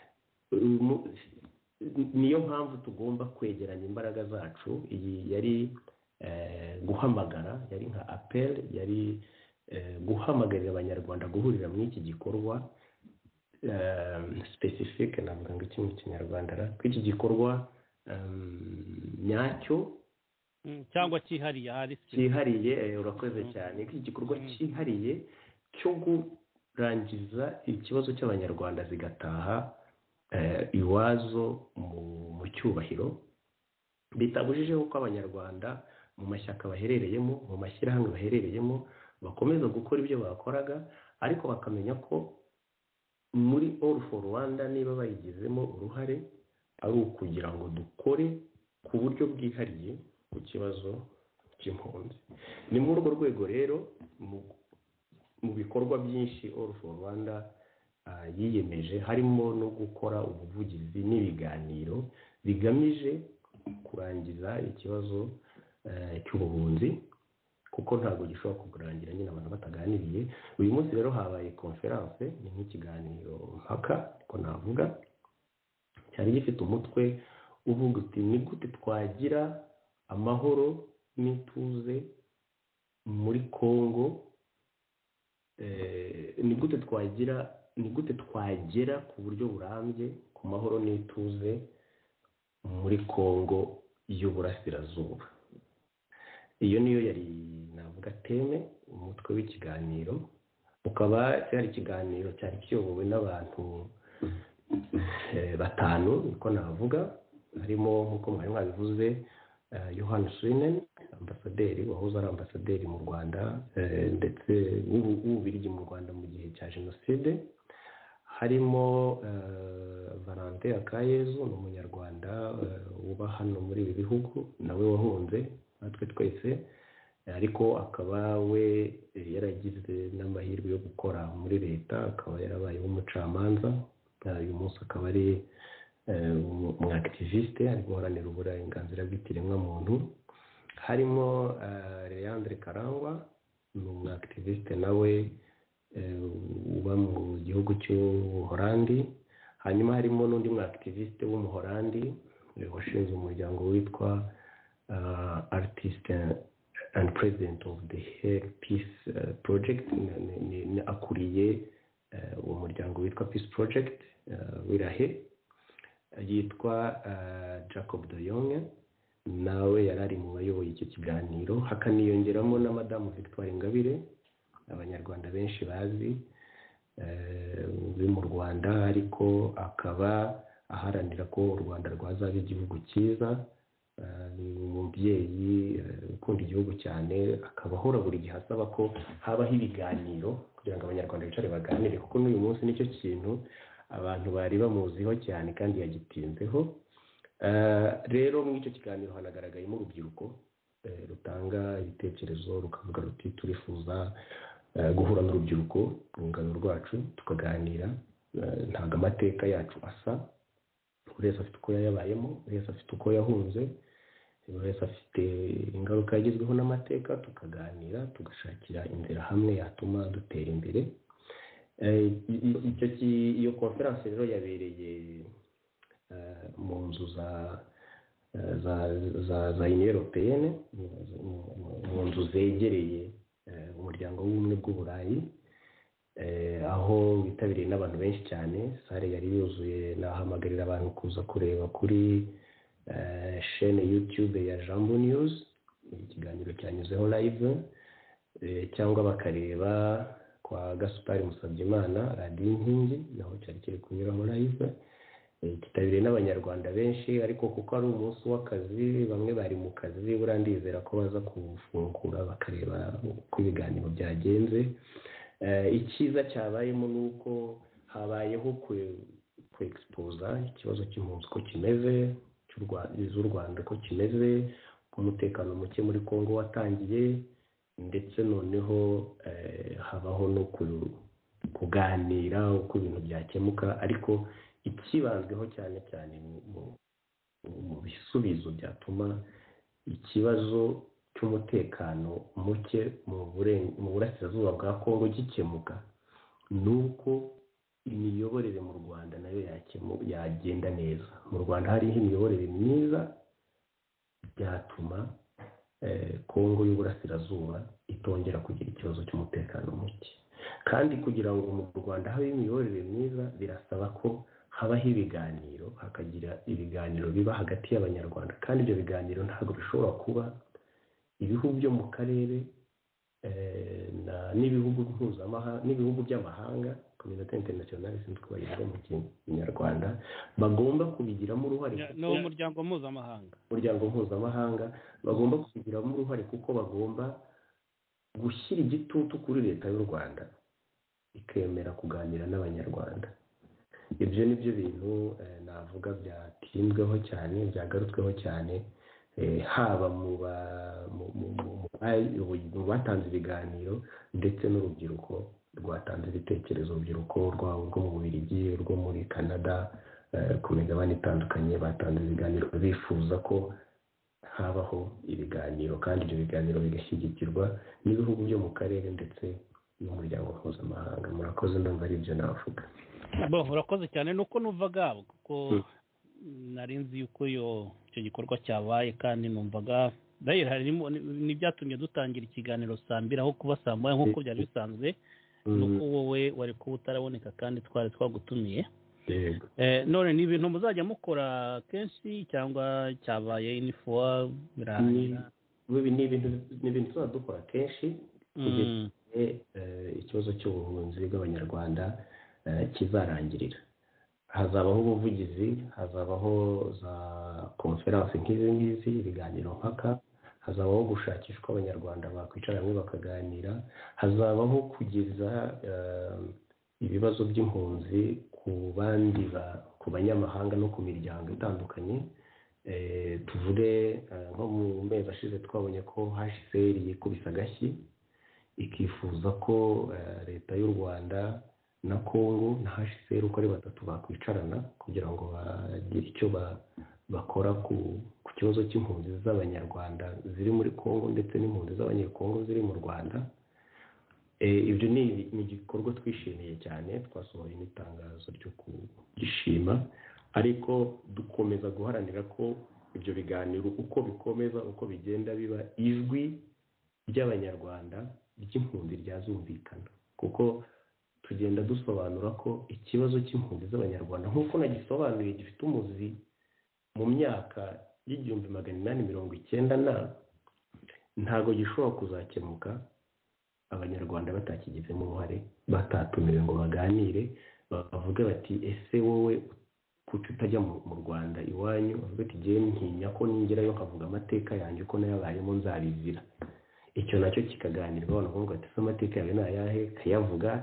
Niyo mpamvu tugomba kwegeranya imbaraga zacu. Iyi yari guhamagara, yari nka appel, yari guhamagarira abanyarwanda guhurira muri iki gikorwa specific, navuga ngo iki mu kinyarwanda, iki gikorwa nyacyo cyangwa cyihariye. Hari cyihariye, urakoze cyane. Iki gikorwa cyihariye cyo kurangiza ikibazo cy'abanyarwanda zigataha iwazo mu cyubahiro, bitabujije ko abanyarwanda mu mashyaka baherereyemo, mu mashyirahamwe baherereyemo, bakomeza gukora ibyo bakoraga, ariko bakamenya ko muri All for Rwanda niba bayigizemo uruhare ari ukugira ngo dukore ku buryo bwihariye ku kibazo cy'impunzi. Ni muri urwo rwego rero mu bikorwa byinshi All for Rwanda yiyemeje harimo no gukora ubuvugizi n'ibiganiro bigamije kurangiza ikibazo cy'ubuhunzi, kuko ntabwo gishobora kurangira nyine abantu bataganiriye. Uyu munsi rero habaye conference, ni nk'ikiganiro mpaka ko navuga, cyari gifite umutwe uvuga uti ni gute twagira amahoro n'ituze muri Kongo, ni gute twagira ni gute twagera ku buryo burambye ku mahoro n'ituze muri Kongo y'Uburasirazuba. Iyo niyo yari navuga teme, umutwe w'ikiganiro. Ukaba cyari ikiganiro cyari kiyobowe n'abantu batanu, niko navuga, harimo nk'uko mwari mwabivuze Johan Swinen, ambasaderi wahoze ari ambasaderi mu Rwanda ndetse n'ububirigi mu Rwanda mu gihe cya jenoside. Harimo Valentin Akayezu, ni umunyarwanda uba hano muri ibi bihugu, nawe wahunze natwe twese, ariko akaba we yaragize n'amahirwe yo gukora muri leta, akaba yarabaye umucamanza. Uyu munsi akaba ari umwaktiviste ari guharanira uburenganzira bw'ikiremwamuntu. Harimo Leandre Karangwa, ni umwaktiviste nawe uba mu gihugu cy'Ubuholandi. Hanyuma harimo n'undi mwaktiviste w'Umuholandi washinze umuryango witwa Artist and President of the Hague Peace Project, akuriye umuryango witwa Peace Project w'Irahe, yitwa Jacob de Jong, nawe yarari mu bayoboye icyo kiganiro. Hakaniyongeramo na Madamu Victoire Ingabire, abanyarwanda benshi bazi uri mu Rwanda, ariko akaba aharanira ko u Rwanda rwazaba igihugu cyiza. Ni umubyeyi ukunda igihugu cyane, akaba ahora buri gihe asaba ko habaho ibiganiro kugira ngo abanyarwanda bicare baganire, kuko n'uyu munsi nicyo kintu abantu bari bamuziho cyane kandi yagitinzeho. Rero muri icyo kiganiro hanagaragayemo urubyiruko rutanga ibitekerezo, rukavuga ruti turifuza guhura n'urubyiruko mu rungano rwacu tukaganira. Ntabwo amateka yacu asa, buri wese afite uko yayabayemo, buri wese afite uko yahunze, buri wese afite ingaruka yagizweho n'amateka, tukaganira tugashakira inzira hamwe yatuma dutera imbere. Iyo konferanse rero yabereye mu nzu za za za za Union Européenne, mu nzu zegereye umuryango w'ubumwe bw'Uburayi, aho bitabiriye n'abantu benshi cyane. Sare yari yuzuye. Nahamagarira abantu kuza kureba kuri chaîne YouTube ya Jambo News, ikiganiro cyanyuzeho live, cyangwa bakareba kwa Gaspard Musabyimana Radio Inkingi, naho cyari kiri kunyuraho live. Kitabiriye n'abanyarwanda benshi, ariko kuko ari umunsi w'akazi bamwe bari mu kazi, burandizera ko baza kufungura bakareba uko ibiganiro byagenze. Icyiza cyabayemo ni uko habayeho ku exposa ikibazo cy'impunzi ko kimeze, cy'u Rwanda ko kimeze, umutekano muke muri Kongo watangiye, ndetse noneho habaho no kuganira uko ibintu byakemuka. Ariko ikibanzweho cyane cyane mu bisubizo byatuma ikibazo cy'umutekano muke mu burasirazuba bwa Kongo gikemuka, nuko imiyoborere mu Rwanda nayo yagenda neza. Mu Rwanda hariho imiyoborere myiza byatuma Kongo y'uburasirazuba itongera kugira ikibazo cy'umutekano muke. Kandi kugira ngo mu Rwanda habe imiyoborere myiza birasaba ko habaho ibiganiro, hakagira ibiganiro biba hagati y'abanyarwanda. Kandi ibyo biganiro ntabwo bishobora kuba ibihugu byo mu karere n'ibihugu mpuzamahanga n'ibihugu by'amahanga, communauté internationale sinzi ko bayivuga mu Kinyarwanda, bagomba kubigiramo uruhare. Ni umuryango mpuzamahanga. Umuryango mpuzamahanga bagomba kubigiramo uruhare, kuko bagomba gushyira igitutu kuri leta y'u Rwanda ikemera kuganira n'abanyarwanda. Ibyo ni byo bintu navuga byatinzweho cyane, byagarutsweho cyane, haba mu batanze ibiganiro ndetse n'urubyiruko rwatanze ibitekerezo, urubyiruko rwabo rwo mu Bubiligi, rwo muri Canada, ku migabane itandukanye batanze ibiganiro bifuza ko habaho ibiganiro, kandi ibyo biganiro bigashyigikirwa n'ibihugu byo mu karere ndetse n'umuryango mpuzamahanga. Murakoze, ndumva ari ibyo navuga. Urakoze cyane. nuko numvaga kuko nari nzi yuko icyo gikorwa cyabaye, kandi numvaga n'ibyatumye dutangira ikiganiro saa mbiri aho kuba saa moya nk'uko byari bisanzwe, nuko wowe wari kuba utaraboneka kandi twari twagutumiye. None ni ibintu muzajya mukora kenshi cyangwa cyabaye inifuwa birangira? Ni ibintu tuba dukora kenshi kugeza ikibazo cy'ubuhunzi bw'abanyarwanda kizarangirira. hazabaho ubuvugizi, hazabaho za konferanse nk'izi ngizi, ibiganiro mpaka, hazabaho gushakishwa abanyarwanda bakwicara hamwe bakaganira, hazabaho kugeza ibibazo by'impunzi ku bandi, ku banyamahanga no ku miryango itandukanye. Tuvuge nko mu mezi ashize twabonye ko H C R yikubise agashyi ikifuza ko leta y'u Rwanda na Congo na H C R uko ari batatu bakwicarana kugira ngo bagire icyo bakora ku kibazo cy'impunzi z'abanyarwanda ziri muri Congo ndetse n'impunzi z'abanyekongo ziri mu Rwanda. Ibyo ni igikorwa twishimiye cyane, twasohoye n'itangazo ryo kugishima, ariko dukomeza guharanira ko ibyo biganiro uko bikomeza, uko bigenda biba, ijwi ry'abanyarwanda ry'impunzi ryazumvikana, kuko tugenda dusobanura ko ikibazo cy'impunzi z'abanyarwanda nk'uko nagisobanuye gifite umuzi mu myaka y'igihumbi magana inani mirongo icyenda na ntago gishobora kuzakemuka abanyarwanda batakigizemo uruhare, batatumiwe ngo baganire, bavuga bati ese wowe kuki utajya mu Rwanda iwanyu, bavuga ati ngiye ntinya ko ningerayo nkavuga amateka yanjye uko nayabayemo nzabizira. Icyo nacyo kikaganirwa, abantu bavuga ati amateka yawe ni ayahe, kayavuga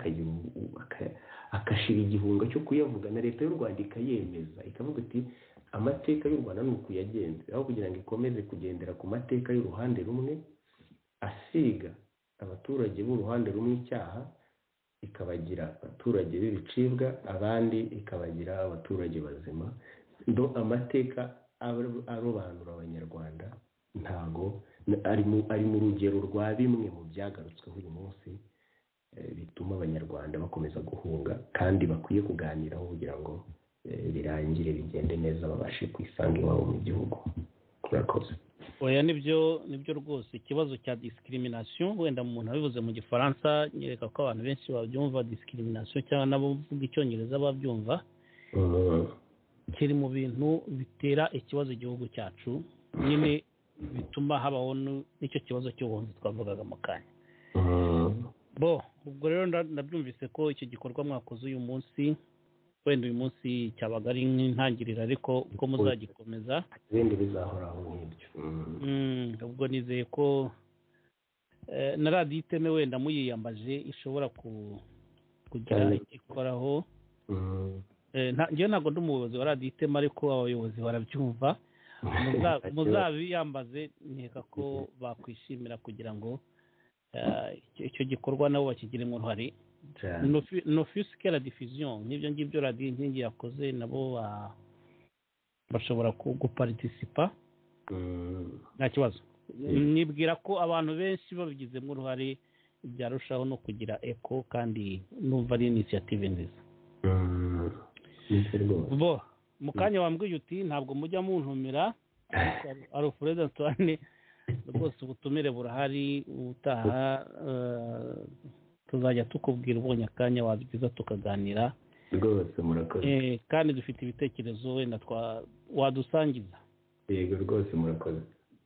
akashira igihunga cyo kuyavuga, na leta y'u Rwanda ikayemeza ikavuga ati amateka y'u Rwanda ni ukuyagenza, aho kugira ngo ikomeze kugendera ku mateka y'uruhande rumwe asiga abaturage b'uruhande rumwe icyaha, ikabagira abaturage b'ibicibwa, abandi ikabagira abaturage bazima. Ndo amateka arobanura abanyarwanda ntago ari mu rugero rwa bimwe mu byagarutsweho uyu munsi bituma abanyarwanda bakomeza guhunga, kandi bakwiye kuganiraho kugira ngo birangire bigende neza, babashe kwisanga iwabo mu gihugu. Murakoze. Oya, nibyo nibyo rwose, ikibazo cya discrimination, wenda umuntu abivuze mu gifaransa, nyereka ko abantu benshi babyumva discrimination, cyangwa nabo bavuga icyongereza babyumva, kiri mu bintu bitera ikibazo igihugu cyacu, nyine bituma habaho n'icyo kibazo cy'ubuhunzi twavugaga mu kanya. Bo ubwo rero ndabyumvise ko icyo gikorwa mwakoze uyu munsi, wenda uyu munsi cyabaga ari nk'intangiriro, ariko uko muzagikomeza ibindi bizahoraho nk'ibyo. Ubwo nizeye ko na radiyo iteme wenda muyiyambaje ishobora kugira ikoraho. Njyewe ntabwo ndi umuyobozi wa radiyo iteme, ariko abayobozi barabyumva, muzabiyambaze, nkeka ko bakwishimira kugira ngo icyo gikorwa nabo bakigiremo uruhare. No fisike la diffusion nk'ibyo ngibyo radiyo inkingi yakoze, nabo bashobora guparticipa nta kibazo. Nibwira ko abantu benshi babigizemo uruhare byarushaho no kugira eko, kandi numva ari initiative nziza. Bo mu kanya wambwiye uti ntabwo mujya muntumira, Alfred Antoine rwose ubutumire burahari, utaha tuzajya tukubwira ubonye akanya wabigiza tukaganira rwose. Murakoze. Kandi dufite ibitekerezo wenda wadusangiza. Yego rwose, murakoze.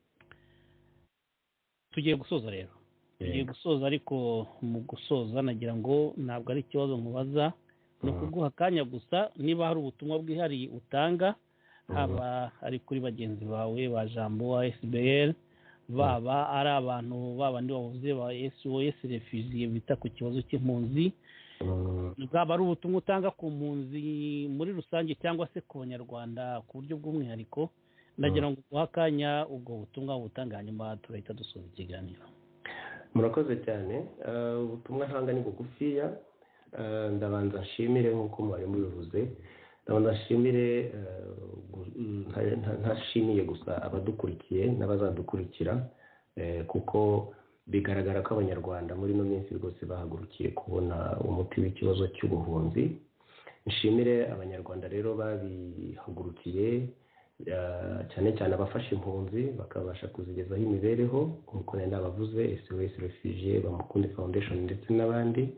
Tugiye gusoza rero, tugiye gusoza, ariko mu gusoza nagira ngo ntabwo ari ikibazo nkubaza, ni ukuguha akanya gusa, niba hari ubutumwa bwihariye utanga, haba ari kuri bagenzi bawe ba Jambo wa S B L, baba ari abantu babandi bavuze ba S O S refugiye bita ku kibazo cy'impunzi, bwaba ari ubutumwa utanga ku mpunzi muri rusange cyangwa se ku banyarwanda ku buryo bw'umwihariko, ndagira ngo uguhe akanya ubwo butumwa butanga, hanyuma turahita dusoza ikiganiro. Murakoze cyane. Ubutumwa ntanga ni bugufiya. Ndabanza nshimire nk'uko mwari mubivuze, ndabanza nshimire, ntashimiye gusa abadukurikiye n'abazadukurikira, kuko bigaragara ko abanyarwanda muri ino minsi rwose bahagurukiye kubona umuti w'ikibazo cy'ubuhunzi. Nshimire abanyarwanda rero babihagurukiye, cyane cyane abafashe impunzi bakabasha kuzigezaho imibereho, nk'uko nari nabavuze, S O S Refugee, Bamukunde Foundation ndetse n'abandi.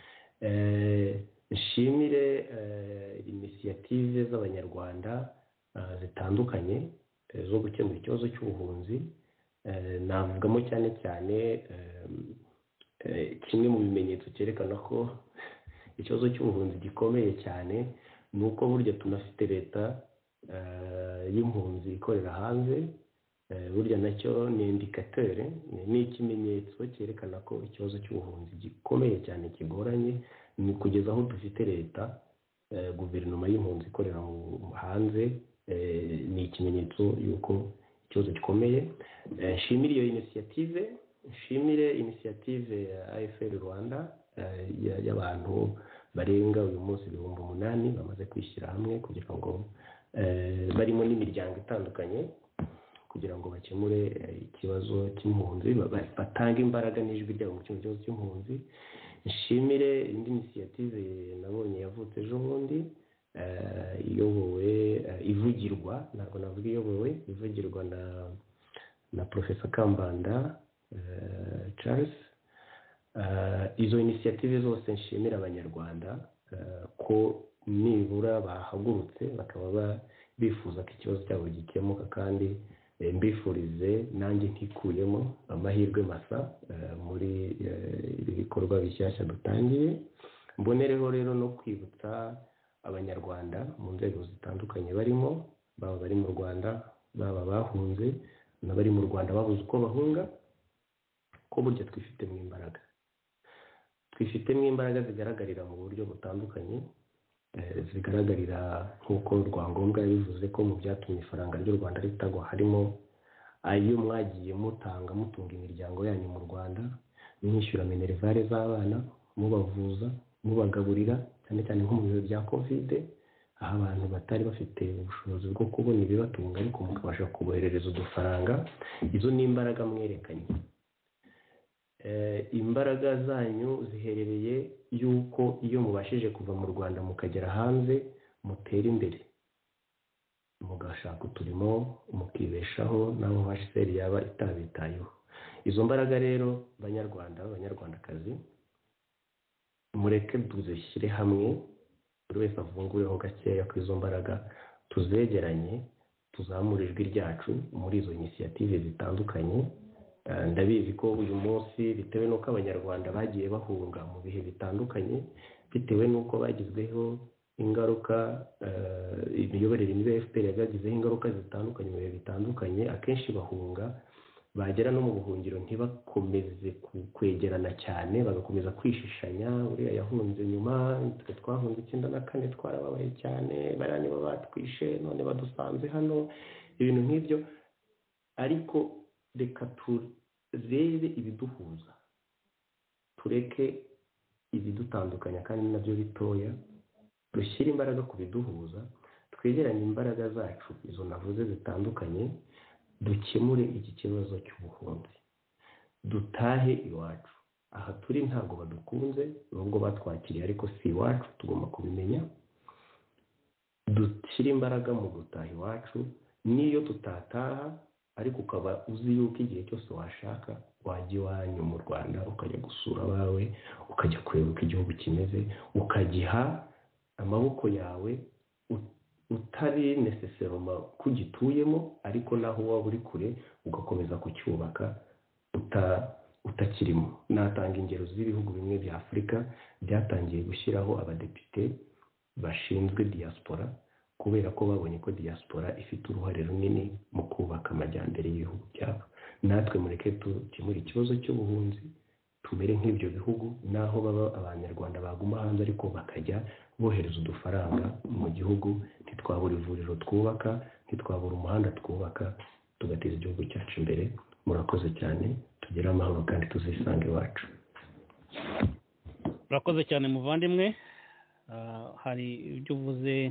Nshimire initiative z'abanyarwanda zitandukanye zo gukemura ikibazo cy'ubuhunzi. Navugamo cyane cyane kimwe mu bimenyetso cyerekana ko ikibazo cy'ubuhunzi gikomeye cyane, ni uko burya tunafite leta y'impunzi ikorera hanze. Burya nacyo ni indikateur, ni ikimenyetso cyerekana ko ikibazo cy'ubuhunzi gikomeye cyane kigoranye. Ni kugeza aho dufite leta guverinoma y'impunzi ikorera hanze, ni ikimenyetso y'uko ikibazo gikomeye. Nshimire iyo initiative, nshimire initiative ya A F L Rwanda y'abantu barenga uyu munsi ibihumbi umunani bamaze kwishyira hamwe kugira ngo barimo n'imiryango itandukanye kugira ngo bakemure ikibazo cy'impunzi, batanga imbaraga n'ijwi ryabo mu kibazo cy'impunzi. Nshimire indi initiative nabonye yavutse ejo bundi iyobowe ivugirwa, ntabwo navuga iyobowe, ivugirwa na na Professor Kambanda Charles. Izo initiative zose nshimira abanyarwanda ko nibura bahagurutse bakaba bifuza ko ikibazo cyabo gikemuka, kandi mbifurize nanjye ntikuyemo amahirwe masa muri ibi bikorwa bishyashya dutangiye. Mbonereho rero no kwibutsa abanyarwanda mu nzego zitandukanye barimo, baba bari mu Rwanda, baba bahunze, n'abari mu Rwanda babuze uko bahunga, ko burya twifitemo imbaraga twifitemo imbaraga zigaragarira mu buryo butandukanye. Zigaragarira nk'uko Rwangombwa yabivuze ko mu byatumye ifaranga ry'u Rwanda ritagwa harimo ayo mwagiye mutanga mutunga imiryango yanyu mu Rwanda, mwishyura minerivare z'abana, mubavuza, mubagaburira, cyane cyane nko mu bihe bya covid, aho abantu batari bafite ubushobozi bwo kubona ibibatunga ariko mukabasha kuboherereza udufaranga. Izo ni imbaraga mwerekanye. Imbaraga zanyu ziherereye yuko iyo mubashije kuva mu Rwanda mukagera hanze mutera imbere, mugashaka uturimo, mukibeshaho, naho H C R yaba itabitayeho. Izo mbaraga rero banyarwanda, abanyarwandakazi, mureke tuzishyire hamwe, buri wese avungureho gakeya ko izo mbaraga tuzegeranye, tuzamura ijwi ryacu muri izo initiative zitandukanye. Ndabizi ko uyu munsi bitewe n'uko abanyarwanda bagiye bahunga mu bihe bitandukanye, bitewe n'uko bagizweho ingaruka, imiyoborere mibi ya F P R yagizeho ingaruka zitandukanye mu bihe bitandukanye, akenshi bahunga, bagera no mu buhungiro ntibakomeze kwegerana cyane, bagakomeza kwishishanya. Uriya yahunze nyuma, twe twahunze icyenda na kane twarababaye cyane, bariya nibo batwishe none badusanze hano, ibintu nk'ibyo. Ariko reka turebe ibiduhuza, tureke ibidutandukanya kandi nabyo bitoya, dushyire imbaraga ku biduhuza, twegeranye imbaraga zacu izo navuze zitandukanye, dukemure iki kibazo cy'ubuhunzi, dutahe iwacu. Aha turi ntabwo badukunze, nubwo batwakiriye ariko si iwacu, tugomba kubimenya. Dushyire imbaraga mu gutaha iwacu, niyo tutataha ariko ukaba uzi yuko igihe cyose washaka wajya iwanyu mu Rwanda ukajya gusura abawe, ukajya kureba uko igihugu kimeze, ukagiha amaboko yawe, utari necessairement kugituyemo, ariko naho waba uri kure ugakomeza kucyubaka utakirimo. Natanga ingero z'ibihugu bimwe bya Afurika byatangiye gushyiraho abadepite bashinzwe diaspora, kubera ko babonye ko diaspora ifite uruhare runini mu kubaka amajyambere y'ibihugu byabo. Natwe mureke tukemure ikibazo cy'ubuhunzi, tumere nk'ibyo bihugu, naho baba abanyarwanda baguma hanze ariko bakajya bohereza udufaranga mu gihugu. Ntitwabura ivuriro twubaka, ntitwabura umuhanda twubaka, tugateza igihugu cyacu imbere. Murakoze cyane, tugire amahoro kandi tuzisange iwacu. Murakoze cyane muvandimwe. Hari ibyo uvuze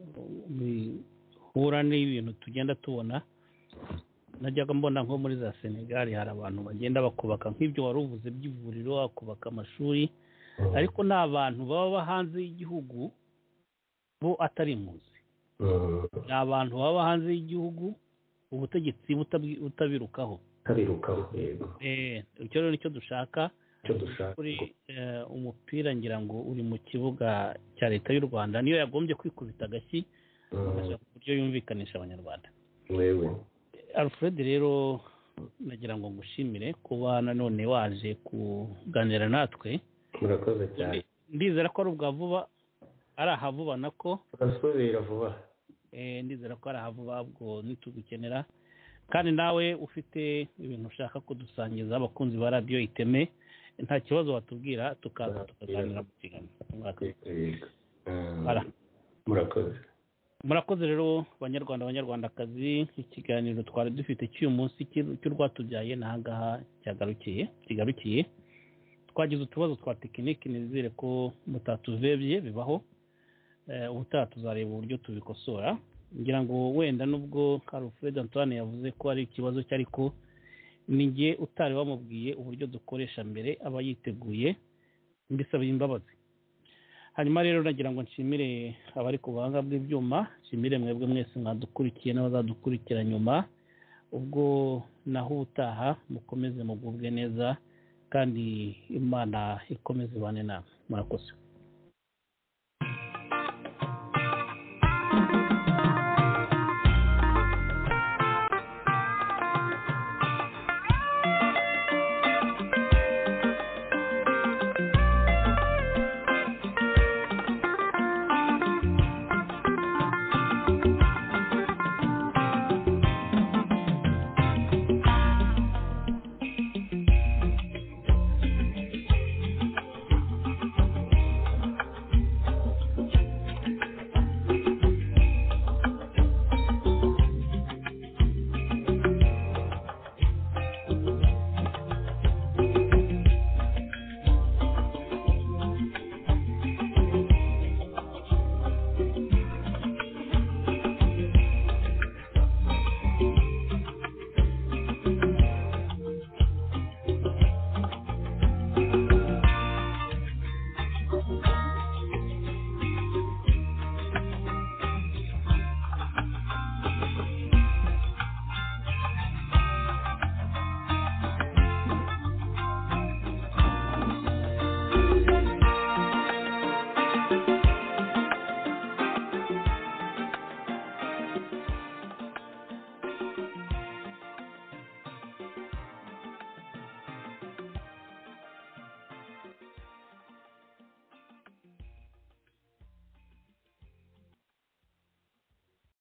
bihura n'ibintu tugenda tubona. Najyaga mbona nko muri za Senegal hari abantu bagenda bakubaka nk'ibyo wari uvuze by'ivuriro, bakubaka amashuri, ariko ni abantu baba hanze y'igihugu bo atari impunzi. Ni abantu baba hanze y'igihugu ubutegetsi butabirukaho. Tabirukaho, yego. Eh, icyo rero nicyo dushaka. Icyo dushaka. Kuri umupira ngira ngo uri mu kibuga cya leta y'u Rwanda, niyo yagombye kwikubita agashyi agashaka uburyo yumvikanisha abanyarwanda. Wewe Alfred rero nagira ngo ngushimire kuba nanone waje kuganira natwe. Murakoze cyane. Ndizera ko ari ubwa vuba ari ahavuba nako turasubira vuba. eh ndizera ko ari ahavuba ubwo nitugukenera, kandi nawe ufite ibintu ushaka kudusangiza abakunzi ba radiyo Iteme nta kibazo watubwira tukaza tukaganira mu kiganiro. Murakoze. Murakoze rero banyarwanda banyarwandakazi, ikiganiro twari dufite cy'uyu munsi cy'urwatubyaye nahangaha cyagarukiye kigarukiye twagize utubazo twa tekiniki, nizere ko mutatuvebye bibaho. Ubutaha tuzareba uburyo tubikosora, ngira ngo wenda nubwo Alfred Antoine yavuze ko ari ikibazo cyariko ninjye utari wamubwiye uburyo dukoresha mbere aba yiteguye, mbisabye imbabazi. Hanyuma rero nagira ngo nshimire abari ku buhanga bw'ibyuma, nshimire mwebwe mwese mwadukurikiye n'abazadukurikira nyuma. Ubwo naho utaha mukomeze mugubwe neza kandi Imana ikomeze bane namwe. Murakoze.